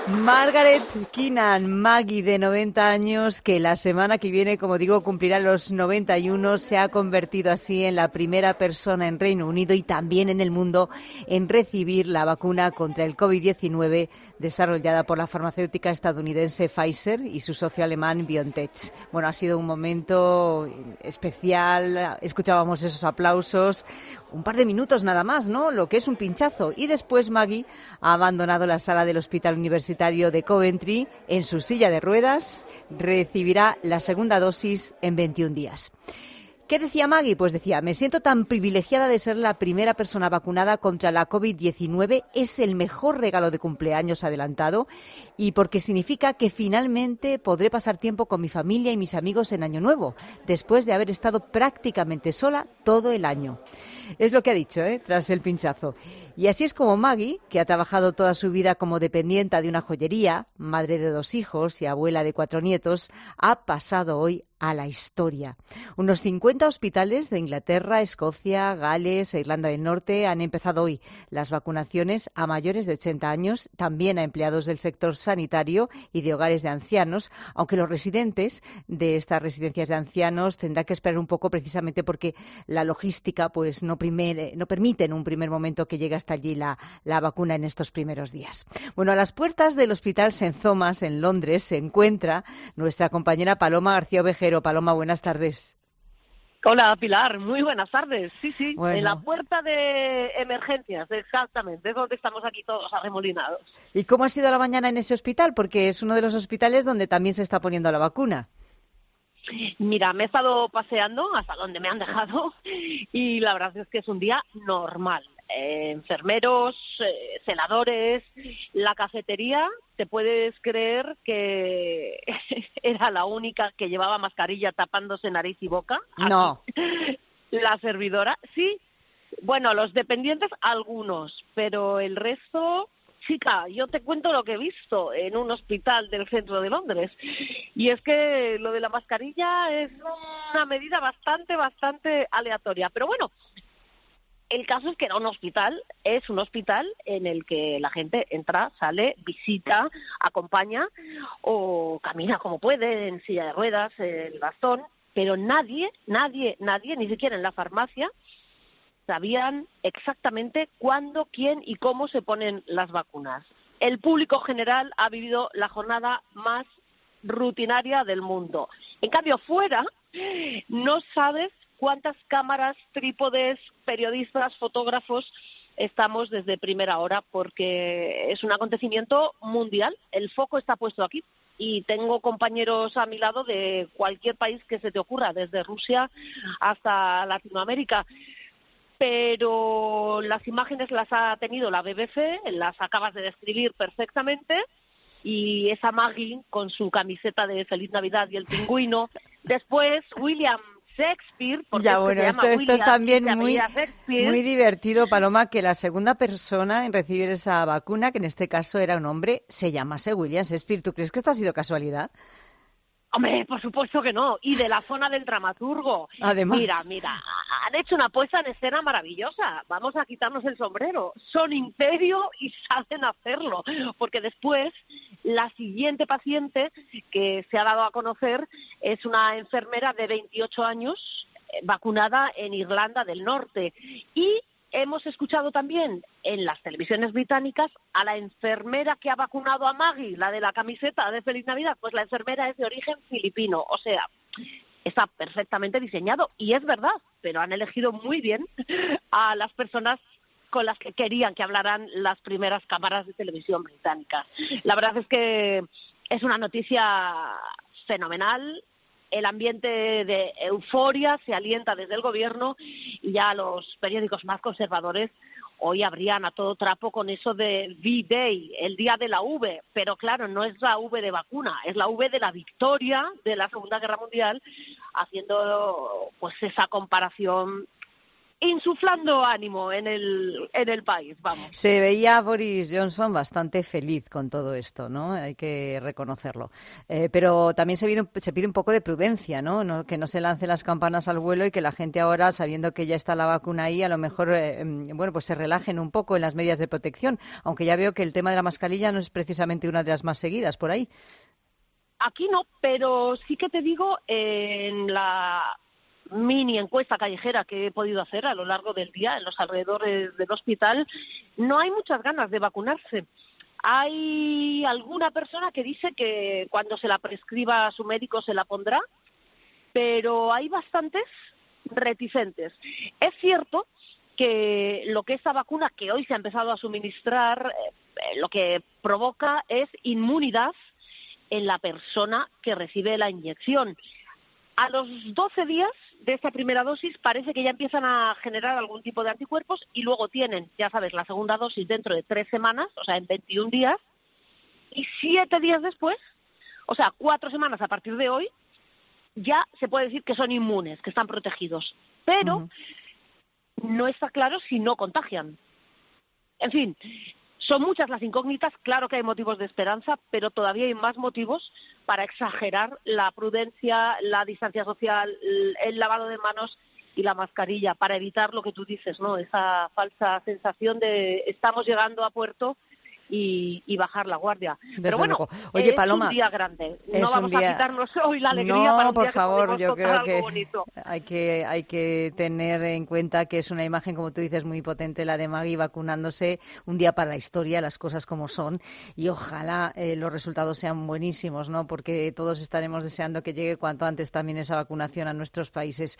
Margaret Keenan, Maggie, de 90 años, que la semana que viene, como digo, cumplirá los 91, se ha convertido así en la primera persona en Reino Unido y también en el mundo en recibir la vacuna contra el COVID-19 desarrollada por la farmacéutica estadounidense Pfizer y su socio alemán BioNTech. Bueno, ha sido un momento especial, escuchábamos esos aplausos, un par de minutos nada más, ¿no? Lo que es un pinchazo. Y después Maggie ha abandonado la sala del Hospital Universitario de Coventry en su silla de ruedas. Recibirá la segunda dosis en 21 días. ¿Qué decía Maggie? Pues decía, me siento tan privilegiada de ser la primera persona vacunada contra la COVID-19. Es el mejor regalo de cumpleaños adelantado y porque significa que finalmente podré pasar tiempo con mi familia y mis amigos en Año Nuevo, después de haber estado prácticamente sola todo el año. Es lo que ha dicho, tras el pinchazo. Y así es como Maggie, que ha trabajado toda su vida como dependienta de una joyería, madre de 2 hijos y abuela de 4 nietos, ha pasado hoy a la historia. Unos 50 hospitales de Inglaterra, Escocia, Gales e Irlanda del Norte han empezado hoy las vacunaciones a mayores de 80 años, también a empleados del sector sanitario y de hogares de ancianos, aunque los residentes de estas residencias de ancianos tendrán que esperar un poco precisamente porque la logística pues no permite en un primer momento que llegue hasta allí la vacuna en estos primeros días. Bueno, a las puertas del Hospital St. Thomas en Londres se encuentra nuestra compañera Paloma García Ovejero. Paloma, buenas tardes.
Hola, Pilar. Muy buenas tardes. Sí,
bueno.
En la puerta de emergencias, exactamente. Es donde estamos aquí todos arremolinados.
¿Y cómo ha sido la mañana en ese hospital? Porque es uno de los hospitales donde también se está poniendo la vacuna.
Mira, me he estado paseando hasta donde me han dejado y la verdad es que es un día normal. Enfermeros, celadores, la cafetería, ¿te puedes creer que era la única que llevaba mascarilla tapándose nariz y boca?
No.
La servidora, sí. Bueno, los dependientes, algunos, pero el resto... Chica, yo te cuento lo que he visto en un hospital del centro de Londres. Y es que lo de la mascarilla es una medida bastante aleatoria. Pero bueno, el caso es que era un hospital en el que la gente entra, sale, visita, acompaña o camina como puede, en silla de ruedas, el bastón. Pero nadie, ni siquiera en la farmacia, sabían exactamente cuándo, quién y cómo se ponen las vacunas. El público general ha vivido la jornada más rutinaria del mundo. En cambio, fuera no sabes cuántas cámaras, trípodes, periodistas, fotógrafos estamos desde primera hora porque es un acontecimiento mundial. El foco está puesto aquí. Y tengo compañeros a mi lado de cualquier país que se te ocurra, desde Rusia hasta Latinoamérica. Pero las imágenes las ha tenido la BBC, las acabas de describir perfectamente, y esa Maggie con su camiseta de Feliz Navidad y el pingüino. Después William Shakespeare, porque
ya, bueno, esto es también muy divertido, Paloma, que la segunda persona en recibir esa vacuna, que en este caso era un hombre, se llamase William Shakespeare. ¿Tú crees que esto ha sido casualidad?
Hombre, por supuesto que no. Y de la zona del dramaturgo.
Además.
Mira, han hecho una puesta en escena maravillosa. Vamos a quitarnos el sombrero. Son imperio y saben hacerlo. Porque después, la siguiente paciente que se ha dado a conocer es una enfermera de 28 años, vacunada en Irlanda del Norte. Y hemos escuchado también en las televisiones británicas a la enfermera que ha vacunado a Maggie, la de la camiseta de Feliz Navidad. Pues la enfermera es de origen filipino, o sea, está perfectamente diseñado y es verdad, pero han elegido muy bien a las personas con las que querían que hablaran las primeras cámaras de televisión británicas. La verdad es que es una noticia fenomenal. El ambiente de euforia se alienta desde el gobierno y ya los periódicos más conservadores hoy abrían a todo trapo con eso de V-Day, el día de la V. Pero claro, no es la V de vacuna, es la V de la victoria de la Segunda Guerra Mundial, haciendo pues esa comparación insuflando ánimo en el país, vamos.
Se veía a Boris Johnson bastante feliz con todo esto, ¿no? Hay que reconocerlo. Pero también se pide un poco de prudencia, ¿no? Que no se lancen las campanas al vuelo y que la gente ahora, sabiendo que ya está la vacuna ahí, a lo mejor, pues se relajen un poco en las medidas de protección, aunque ya veo que el tema de la mascarilla no es precisamente una de las más seguidas por ahí.
Aquí no, pero sí que te digo, en la mini encuesta callejera que he podido hacer a lo largo del día en los alrededores del hospital, no hay muchas ganas de vacunarse. Hay alguna persona que dice que cuando se la prescriba a su médico se la pondrá, pero hay bastantes reticentes. Es cierto que lo que esta vacuna que hoy se ha empezado a suministrar, lo que provoca es inmunidad en la persona que recibe la inyección. A los 12 días de esta primera dosis parece que ya empiezan a generar algún tipo de anticuerpos y luego tienen, ya sabes, la segunda dosis dentro de 3 semanas, o sea, en 21 días, y 7 días después, o sea, 4 semanas a partir de hoy, ya se puede decir que son inmunes, que están protegidos. Pero no está claro si no contagian. En fin, son muchas las incógnitas, claro que hay motivos de esperanza, pero todavía hay más motivos para exagerar la prudencia, la distancia social, el lavado de manos y la mascarilla, para evitar lo que tú dices, ¿no? Esa falsa sensación de estamos llegando a puerto y bajar la guardia. Pero bueno,
oye, Paloma,
es un día grande. No vamos a quitarnos hoy la alegría para un
por
día
favor,
que
yo creo que
bonito.
hay que tener en cuenta que es una imagen, como tú dices, muy potente, la de Maggie vacunándose, un día para la historia, las cosas como son, y ojalá los resultados sean buenísimos, ¿no? Porque todos estaremos deseando que llegue cuanto antes también esa vacunación a nuestros países.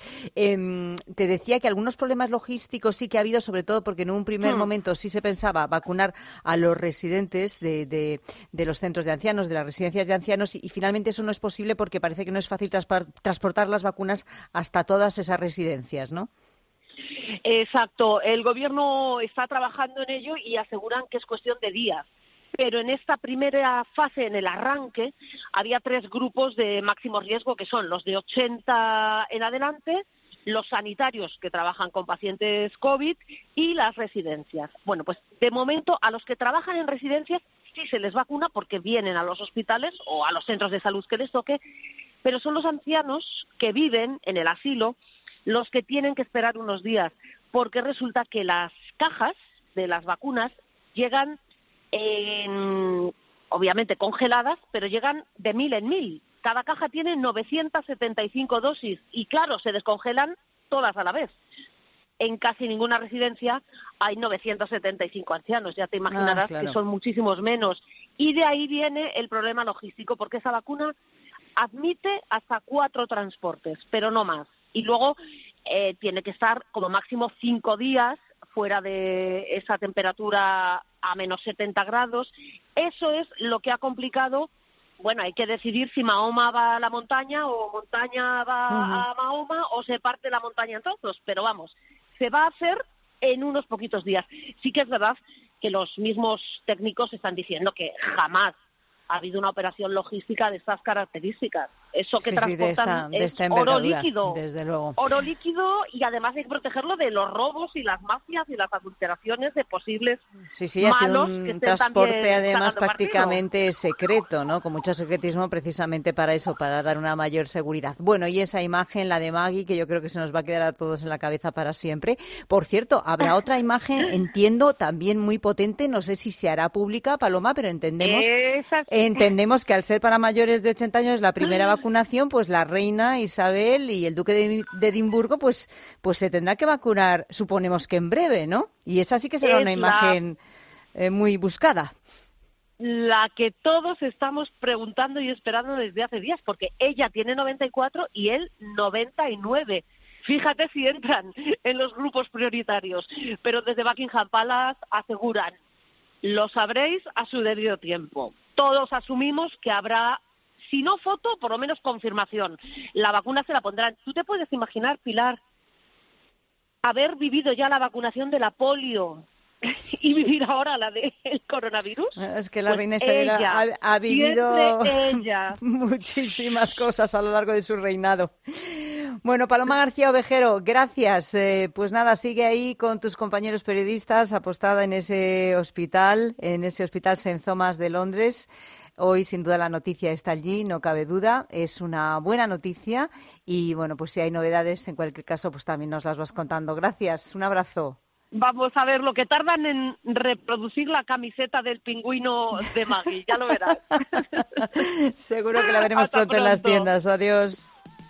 Te decía que algunos problemas logísticos sí que ha habido, sobre todo porque en un primer momento sí se pensaba vacunar a los residentes de los centros de ancianos, de las residencias de ancianos, y finalmente eso no es posible porque parece que no es fácil transportar las vacunas hasta todas esas residencias, ¿no?
Exacto. El Gobierno está trabajando en ello y aseguran que es cuestión de días. Pero en esta primera fase, en el arranque, había 3 grupos de máximo riesgo, que son los de 80 en adelante, los sanitarios que trabajan con pacientes COVID y las residencias. Bueno, pues de momento a los que trabajan en residencias sí se les vacuna porque vienen a los hospitales o a los centros de salud que les toque, pero son los ancianos que viven en el asilo los que tienen que esperar unos días, porque resulta que las cajas de las vacunas llegan obviamente congeladas, pero llegan de 1000 en 1000. Cada caja tiene 975 dosis y, claro, se descongelan todas a la vez. En casi ninguna residencia hay 975 ancianos, ya te imaginarás que son muchísimos menos. Y de ahí viene el problema logístico, porque esa vacuna admite hasta 4 transportes, pero no más. Y luego tiene que estar como máximo 5 días fuera de esa temperatura a menos 70 grados. Eso es lo que ha complicado. Bueno, hay que decidir si Mahoma va a la montaña o montaña va a Mahoma o se parte la montaña en trozos. Pero vamos, se va a hacer en unos poquitos días. Sí que es verdad que los mismos técnicos están diciendo que jamás ha habido una operación logística de estas características. Eso que transportan
de esta
oro líquido.
Desde luego.
Oro líquido, y además hay que protegerlo de los robos y las mafias y las adulteraciones de posibles
ha sido un transporte además prácticamente secreto, ¿no? Con mucho secretismo precisamente para eso, para dar una mayor seguridad. Bueno, y esa imagen, la de Maggie, que yo creo que se nos va a quedar a todos en la cabeza para siempre. Por cierto, habrá otra imagen, entiendo, también muy potente, no sé si se hará pública, Paloma, pero entendemos que al ser para mayores de 80 años la primera vacunación, pues la reina Isabel y el duque de Edimburgo, pues se tendrá que vacunar, suponemos que en breve, ¿no? Y esa sí que será una imagen muy buscada.
La que todos estamos preguntando y esperando desde hace días, porque ella tiene 94 y él 99. Fíjate si entran en los grupos prioritarios. Pero desde Buckingham Palace aseguran, lo sabréis a su debido tiempo. Todos asumimos que habrá, si no foto, por lo menos confirmación. La vacuna se la pondrán. ¿Tú te puedes imaginar, Pilar, haber vivido ya la vacunación de la polio y vivir ahora la del coronavirus?
Es que la reina Isabel ha vivido
ella.
muchísimas cosas a lo largo de su reinado. Bueno, Paloma García Ovejero, gracias. Pues nada, sigue ahí con tus compañeros periodistas, apostada en ese hospital St. Thomas de Londres. Hoy, sin duda, la noticia está allí, no cabe duda. Es una buena noticia y, bueno, pues si hay novedades, en cualquier caso, pues también nos las vas contando. Gracias, un abrazo.
Vamos a ver lo que tardan en reproducir la camiseta del pingüino de Maggie, ya lo verás.
Seguro que la veremos pronto en las tiendas. Adiós.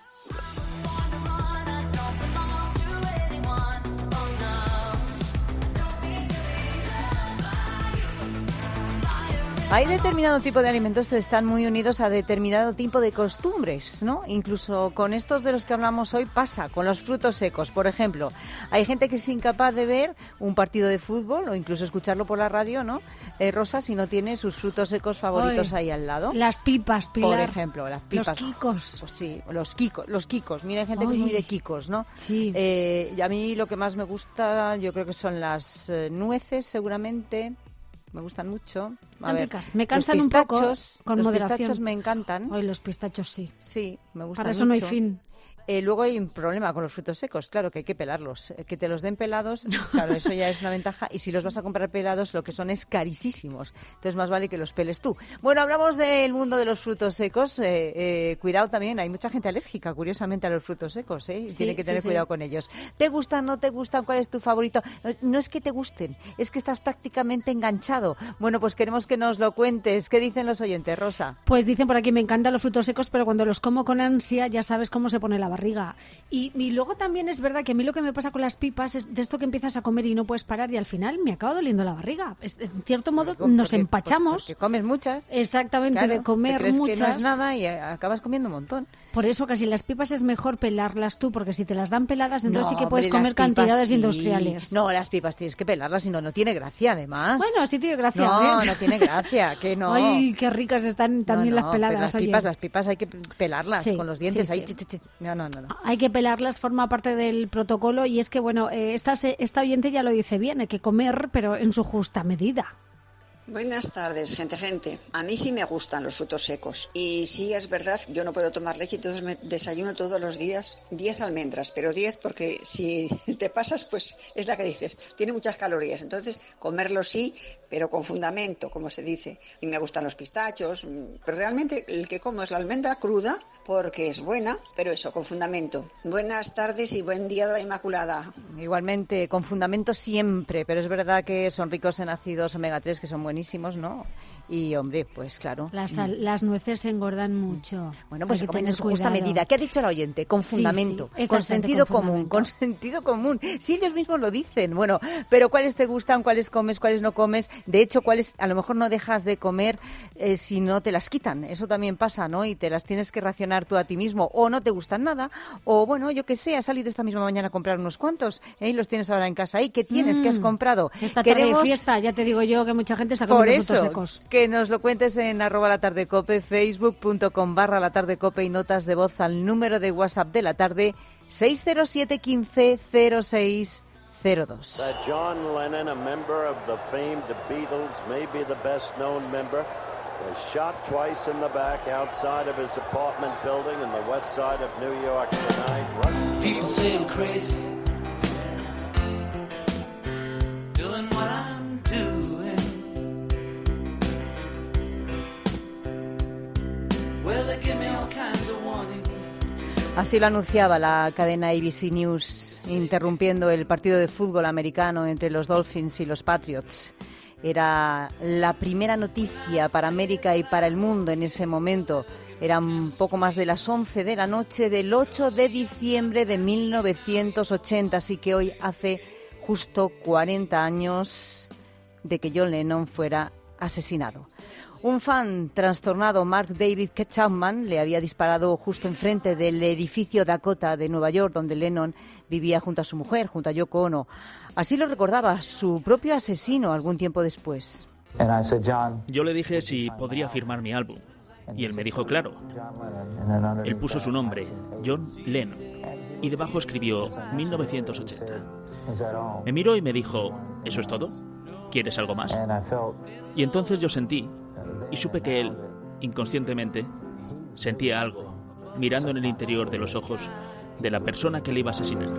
Hay determinado tipo de alimentos que están muy unidos a determinado tipo de costumbres, ¿no? Incluso con estos de los que hablamos hoy pasa, con los frutos secos. Por ejemplo, hay gente que es incapaz de ver un partido de fútbol o incluso escucharlo por la radio, ¿no? Rosa, si no tiene sus frutos secos favoritos ahí al lado.
Las pipas, Pilar.
Por ejemplo, las pipas.
Los quicos.
Pues sí, los quicos. Mira, hay gente que es muy de quicos, ¿no?
Sí.
Y a mí lo que más me gusta, yo creo que son las nueces, seguramente. Me gustan mucho.
Me cansan un poco, con moderación.
Los pistachos me encantan.
Ay, los pistachos sí.
Sí, me gustan mucho.
Para eso no hay fin.
Luego hay un problema con los frutos secos, claro, que hay que pelarlos. Que te los den pelados, claro, eso ya es una ventaja. Y si los vas a comprar pelados, lo que son es carísimos. Entonces, más vale que los peles tú. Bueno, hablamos del mundo de los frutos secos. Cuidado también, hay mucha gente alérgica, curiosamente, a los frutos secos. Sí, tiene que tener cuidado con ellos. ¿Te gustan, no te gustan? ¿Cuál es tu favorito? No es que te gusten, es que estás prácticamente enganchado. Bueno, pues queremos que nos lo cuentes. ¿Qué dicen los oyentes, Rosa?
Pues dicen por aquí, me encantan los frutos secos, pero cuando los como con ansia, ya sabes cómo se pone la barriga. Y luego también es verdad que a mí lo que me pasa con las pipas es de esto que empiezas a comer y no puedes parar y al final me acaba doliendo la barriga. En cierto modo nos empachamos.
Porque comes muchas.
Exactamente, claro, de comer
te crees
muchas.
Que no es nada y acabas comiendo un montón.
Por eso casi las pipas es mejor pelarlas tú, porque si te las dan peladas, entonces sí que puedes comer cantidades industriales.
No, las pipas tienes que pelarlas, si no tiene gracia además.
Bueno, sí tiene gracia.
No tiene gracia, que no.
Ay, qué ricas están también las peladas.
Las pipas hay que pelarlas con los dientes.
Sí.
No.
Hay que pelarlas, forma parte del protocolo y es que, bueno, esta oyente ya lo dice bien, hay que comer, pero en su justa medida.
Buenas tardes, gente. A mí sí me gustan los frutos secos. Y sí, es verdad, yo no puedo tomar leche, entonces me desayuno todos los días 10 almendras, pero 10 porque si te pasas, pues es la que dices, tiene muchas calorías. Entonces, comerlo sí, pero con fundamento, como se dice. Y me gustan los pistachos, pero realmente el que como es la almendra cruda porque es buena, pero eso, con fundamento. Buenas tardes y buen día de la Inmaculada.
Igualmente, con fundamento siempre, pero es verdad que son ricos en ácidos omega 3 que son buenísimos, ¿no? Y, hombre, pues claro.
Las nueces engordan mucho.
Bueno, pues se comen en su justa medida. ¿Qué ha dicho el oyente? Con fundamento, con sentido común, con sentido común. Sí, ellos mismos lo dicen. Bueno, pero ¿cuáles te gustan, cuáles comes, cuáles no comes? De hecho, cuáles a lo mejor no dejas de comer si no te las quitan. Eso también pasa, ¿no? Y te las tienes que racionar tú a ti mismo. O no te gustan nada, o bueno, yo qué sé, has salido esta misma mañana a comprar unos cuantos y los tienes ahora en casa. ¿Y qué tienes? ¿Qué has comprado?
Esta tarde de fiesta, ya te digo yo que mucha gente está comiendo frutos secos.
Que nos lo cuentes en @latardecope, facebook.com/latardecope y notas de voz al número de WhatsApp de la tarde 607 15 06 02.
John Lennon, a member of the famed Beatles, maybe the best known member, was shot twice in the back outside of his apartment building in the west side of New York tonight. People say I'm crazy, doing what I'm doing.
Well, they give me all kinds of warnings. Así lo anunciaba la cadena ABC News, interrumpiendo el partido de fútbol americano entre los Dolphins y los Patriots. Era la primera noticia para América y para el mundo en ese momento. Eran poco más de las 11 de la noche del 8 de diciembre de 1980, así que hoy hace justo 40 años de que John Lennon fuera asesinado. Un fan trastornado, Mark David Chapman, le había disparado justo enfrente del edificio Dakota de Nueva York, donde Lennon vivía junto a su mujer, junto a Yoko Ono. Así lo recordaba su propio asesino algún tiempo después.
Yo le dije si podría firmar mi álbum, y él me dijo claro. Él puso su nombre, John Lennon, y debajo escribió 1980. Me miró y me dijo, ¿eso es todo? ¿Quieres algo más? Y entonces yo sentí, y supe que él, inconscientemente, sentía algo, mirando en el interior de los ojos de la persona que le iba a asesinar.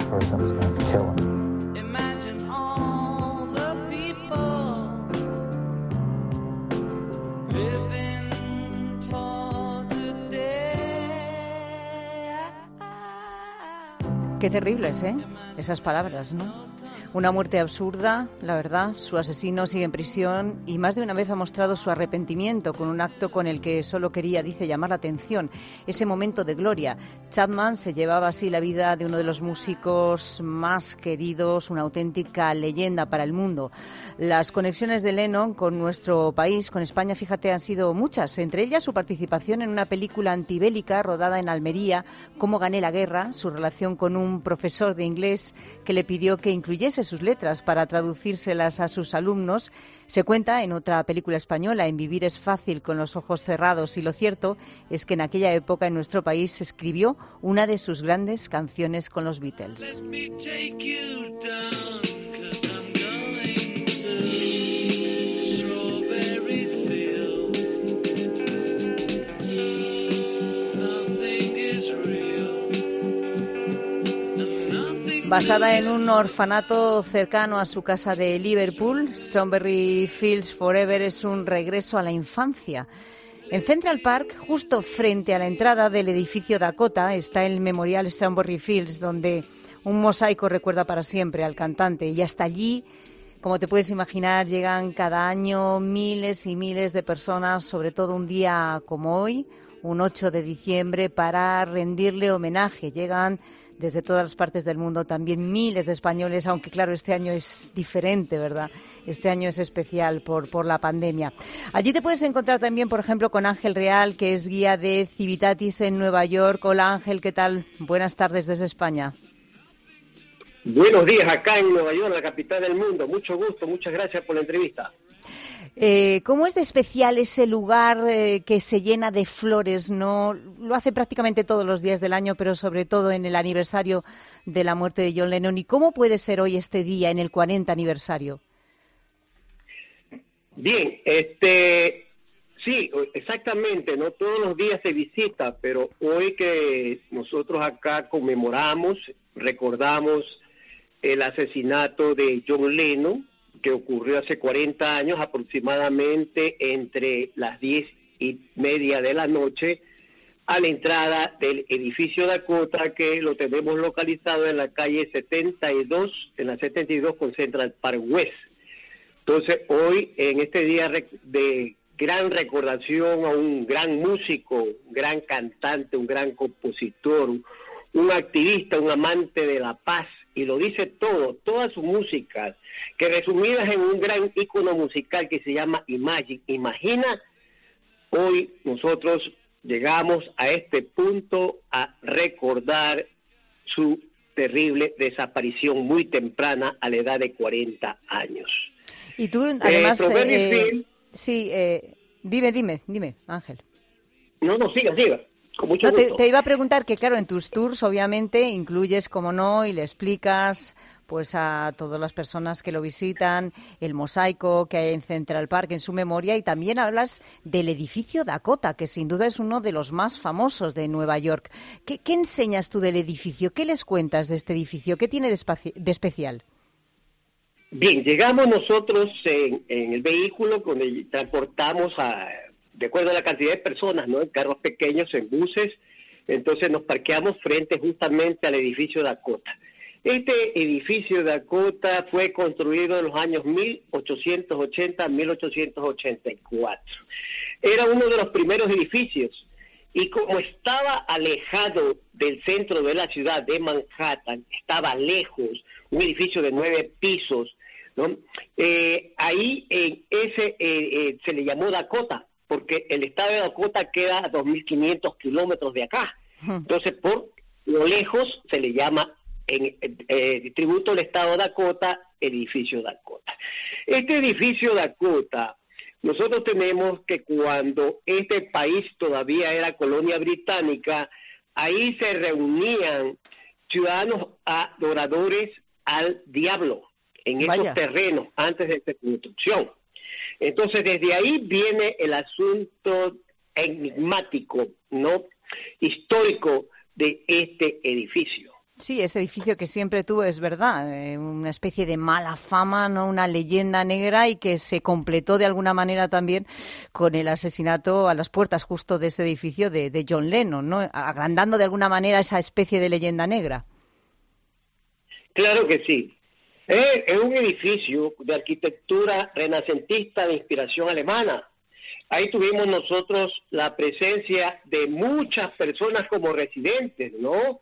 Qué terribles, ¿eh? Esas palabras, ¿no? Una muerte absurda, la verdad. Su asesino sigue en prisión y más de una vez ha mostrado su arrepentimiento con un acto con el que solo quería, dice, llamar la atención. Ese momento de gloria. Chapman se llevaba así la vida de uno de los músicos más queridos, una auténtica leyenda para el mundo. Las conexiones de Lennon con nuestro país, con España, fíjate, han sido muchas. Entre ellas su participación en una película antibélica rodada en Almería, Cómo gané la guerra, su relación con un profesor de inglés que le pidió que incluyese sus letras para traducírselas a sus alumnos. Se cuenta en otra película española, En vivir es fácil con los ojos cerrados, y lo cierto es que en aquella época en nuestro país se escribió una de sus grandes canciones con los Beatles. Basada en un orfanato cercano a su casa de Liverpool, Strawberry Fields Forever es un regreso a la infancia. En Central Park, justo frente a la entrada del edificio Dakota, está el Memorial Strawberry Fields, donde un mosaico recuerda para siempre al cantante. Y hasta allí, como te puedes imaginar, llegan cada año miles y miles de personas, sobre todo un día como hoy, un 8 de diciembre, para rendirle homenaje. Llegan desde todas las partes del mundo también miles de españoles, aunque claro, este año es diferente, ¿verdad? Este año es especial por la pandemia. Allí te puedes encontrar también, por ejemplo, con Ángel Real, que es guía de Civitatis en Nueva York. Hola Ángel, ¿qué tal? Buenas tardes desde España.
Buenos días acá en Nueva York, la capital del mundo. Mucho gusto, muchas gracias por la entrevista.
¿Cómo es de especial ese lugar que se llena de flores? No lo hace prácticamente todos los días del año, pero sobre todo en el aniversario de la muerte de John Lennon. ¿Y cómo puede ser hoy este día, en el 40 aniversario?
Bien, sí, exactamente, no todos los días se visita, pero hoy que nosotros acá conmemoramos, recordamos el asesinato de John Lennon, que ocurrió hace 40 años, aproximadamente entre las 10:30 de la noche, a la entrada del edificio Dakota, que lo tenemos localizado en la calle 72, en la 72 con Central Park West. Entonces, hoy, en este día de gran recordación a un gran músico, un gran cantante, un gran compositor, un activista, un amante de la paz, y lo dice todo, toda su música, que resumidas en un gran ícono musical que se llama Imagine. Imagina, hoy nosotros llegamos a este punto a recordar su terrible desaparición muy temprana a la edad de 40 años.
Y tú, además, dime, Ángel.
No, siga. Con mucho
gusto.
Te
iba a preguntar que, claro, en tus tours, obviamente, incluyes, como no, y le explicas pues a todas las personas que lo visitan, el mosaico que hay en Central Park en su memoria, y también hablas del edificio Dakota, que sin duda es uno de los más famosos de Nueva York. ¿Qué enseñas tú del edificio? ¿Qué les cuentas de este edificio? ¿Qué tiene de especial?
Bien, llegamos nosotros en el vehículo donde transportamos de acuerdo a la cantidad de personas, ¿no? En carros pequeños, en buses. Entonces nos parqueamos frente justamente al edificio Dakota. Este edificio Dakota fue construido en los años 1880 a 1884. Era uno de los primeros edificios, y como estaba alejado del centro de la ciudad de Manhattan, estaba lejos, un edificio de 9 pisos, ¿no? Ahí se le llamó Dakota, porque el estado de Dakota queda a 2.500 kilómetros de acá. Entonces, por lo lejos se le llama, en tributo al estado de Dakota, edificio Dakota. Este edificio Dakota, nosotros tenemos que cuando este país todavía era colonia británica, ahí se reunían ciudadanos adoradores al diablo en esos terrenos antes de esta construcción. Entonces, desde ahí viene el asunto enigmático, ¿no?, histórico de este edificio.
Sí, ese edificio que siempre tuvo, es verdad, una especie de mala fama, ¿no? Una leyenda negra, y que se completó de alguna manera también con el asesinato a las puertas justo de ese edificio de John Lennon, ¿no? Agrandando de alguna manera esa especie de leyenda negra.
Claro que sí. Es un edificio de arquitectura renacentista de inspiración alemana. Ahí tuvimos nosotros la presencia de muchas personas como residentes, ¿no?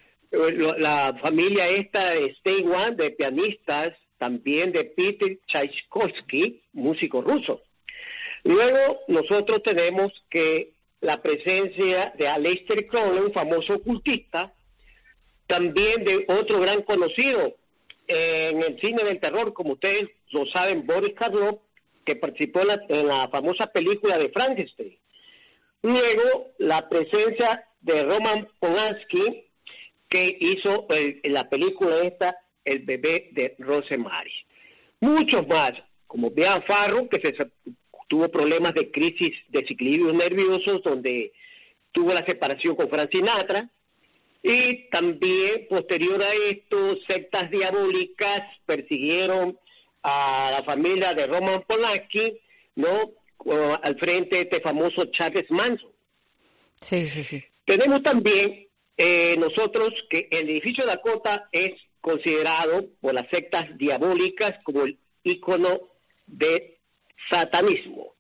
La familia esta de Stay One, de pianistas, también de Peter Tchaikovsky, músico ruso. Luego nosotros tenemos que la presencia de Aleister Crowley, un famoso ocultista, también de otro gran conocido en el cine del terror, como ustedes lo saben, Boris Karloff, que participó en la famosa película de Frankenstein. Luego la presencia de Roman Polanski, que hizo la película esta, El bebé de Rosemary. Muchos más, como Brian Farrell, que tuvo problemas de crisis de desequilibrios nerviosos, donde tuvo la separación con Frank Sinatra, y también posterior a esto, sectas diabólicas persiguieron a la familia de Roman Polanski, ¿no? Al frente de este famoso Charles Manson.
Sí, sí, sí.
Tenemos también nosotros que el edificio Dakota es considerado por las sectas diabólicas como el ícono de satanismo.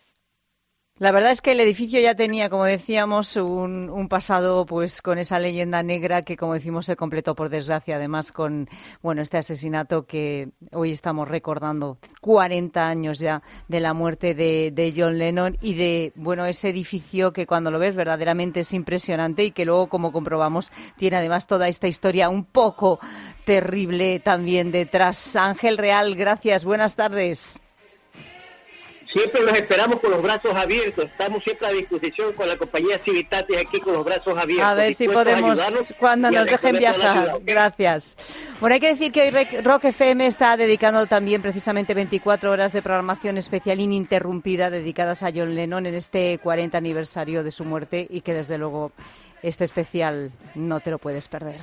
La verdad es que el edificio ya tenía, como decíamos, un pasado pues con esa leyenda negra que, como decimos, se completó por desgracia, además con este asesinato que hoy estamos recordando, 40 años ya de la muerte de John Lennon, y de ese edificio que cuando lo ves verdaderamente es impresionante, y que luego, como comprobamos, tiene además toda esta historia un poco terrible también detrás. Ángel Real, gracias, buenas tardes.
Siempre los esperamos con los brazos abiertos. Estamos siempre a disposición con la compañía Civitatis aquí con los brazos abiertos.
A ver si podemos, cuando nos dejen viajar. Gracias. Bueno, hay que decir que hoy Rock FM está dedicando también precisamente 24 horas de programación especial ininterrumpida dedicadas a John Lennon en este 40 aniversario de su muerte, y que desde luego este especial no te lo puedes perder.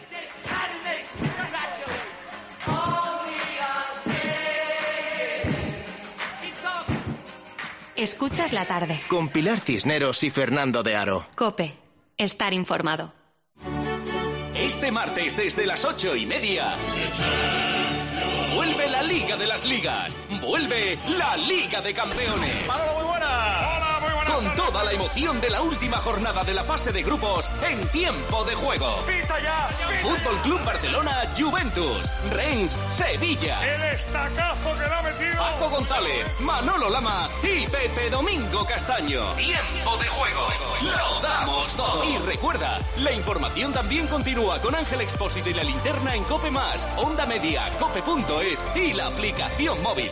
Escuchas la tarde.
Con Pilar Cisneros y Fernando de Aro.
COPE. Estar informado.
Este martes desde las 8:30... vuelve la Liga de las Ligas. Vuelve la Liga de Campeones.
¡Hola, muy buenas! ¡Hola, muy buenas!
Con toda la emoción de la última jornada de la fase de grupos en tiempo de juego.
¡Pita ya!
Fútbol Club Barcelona, Juventus. Rennes, Sevilla.
¡El estacazo que le ha metido!
Paco González, Manolo Lama y Pepe Domingo Castaño. Tiempo de juego. Lo damos todo. Y recuerda, la información también continúa con Ángel Expósito y la linterna en COPE+, Onda Media, cope.es y la aplicación móvil.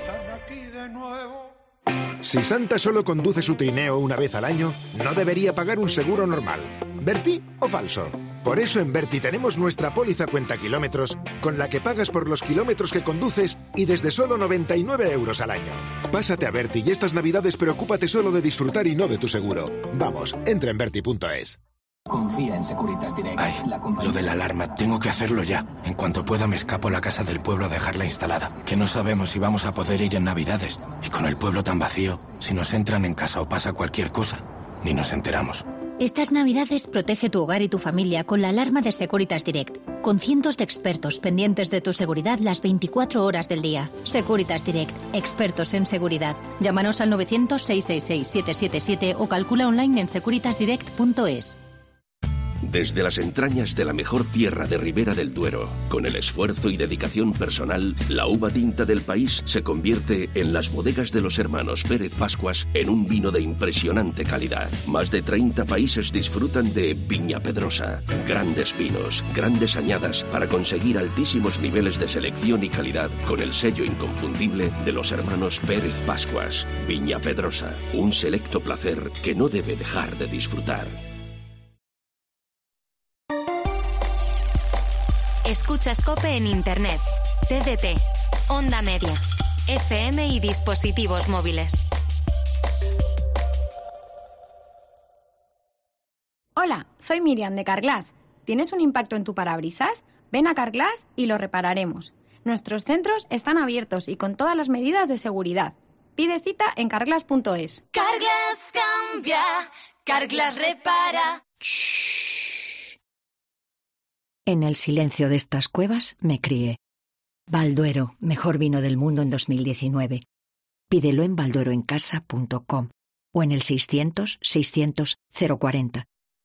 Si Santa solo conduce su trineo una vez al año, no debería pagar un seguro normal. ¿Berti o falso? Por eso en Berti tenemos nuestra póliza cuenta kilómetros, con la que pagas por los kilómetros que conduces y desde solo 99 euros al año. Pásate a Berti y estas navidades preocúpate solo de disfrutar y no de tu seguro. Vamos, entra en Berti.es.
Confía en Securitas Direct.
Ay, lo de la alarma, tengo que hacerlo ya. En cuanto pueda me escapo a la casa del pueblo a dejarla instalada. Que no sabemos si vamos a poder ir en Navidades. Y con el pueblo tan vacío, si nos entran en casa o pasa cualquier cosa, ni nos enteramos.
Estas Navidades protege tu hogar y tu familia con la alarma de Securitas Direct, con cientos de expertos pendientes de tu seguridad las 24 horas del día. Securitas Direct, expertos en seguridad. Llámanos al 900-666-777 o calcula online en securitasdirect.es.
Desde las entrañas de la mejor tierra de Ribera del Duero, con el esfuerzo y dedicación personal, la uva tinta del país se convierte en las bodegas de los hermanos Pérez Pascuas en un vino de impresionante calidad. Más de 30 países disfrutan de Viña Pedrosa. Grandes vinos, grandes añadas para conseguir altísimos niveles de selección y calidad con el sello inconfundible de los hermanos Pérez Pascuas. Viña Pedrosa, un selecto placer que no debe dejar de disfrutar.
Escuchas COPE en Internet, TDT, Onda Media, FM y dispositivos móviles.
Hola, soy Miriam de Carglass.
¿Tienes un impacto en tu parabrisas? Ven a Carglass y lo repararemos. Nuestros centros están abiertos y con todas las medidas de seguridad. Pide cita en carglass.es.
Carglass cambia, Carglass repara.
En el silencio de estas cuevas me crié. Balduero, mejor vino del mundo en 2019. Pídelo en baldueroencasa.com o en el 600-600-040.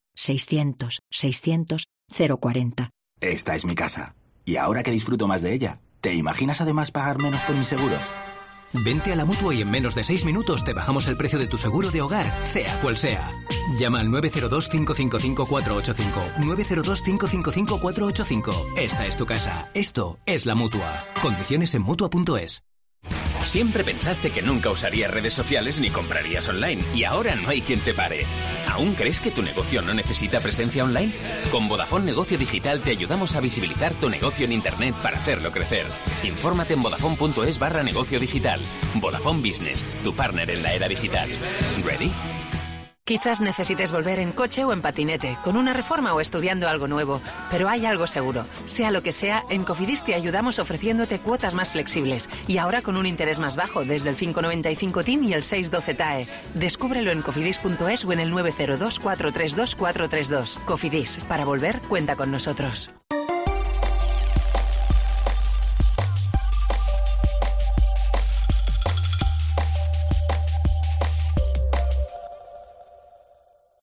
600-600-040.
Esta es mi casa. ¿Y ahora que disfruto más de ella? ¿Te imaginas además pagar menos por mi seguro?
Vente a la Mutua y en menos de 6 minutos te bajamos el precio de tu seguro de hogar, sea cual sea. Llama al 902-555-485. 902-555-485. Esta es tu casa. Esto es la Mutua. Condiciones en Mutua.es.
Siempre pensaste que nunca usarías redes sociales ni comprarías online y ahora no hay quien te pare. ¿Aún crees que tu negocio no necesita presencia online? Con Vodafone Negocio Digital te ayudamos a visibilizar tu negocio en Internet para hacerlo crecer. Infórmate en vodafone.es/negocio digital. Vodafone Business, tu partner en la era digital. ¿Ready?
Quizás necesites volver en coche o en patinete, con una reforma o estudiando algo nuevo. Pero hay algo seguro. Sea lo que sea, en Cofidis te ayudamos ofreciéndote cuotas más flexibles. Y ahora con un interés más bajo, desde el 5,95 TIN y el 6,12 TAE. Descúbrelo en cofidis.es o en el 902 432 432. Cofidis, para volver, cuenta con nosotros.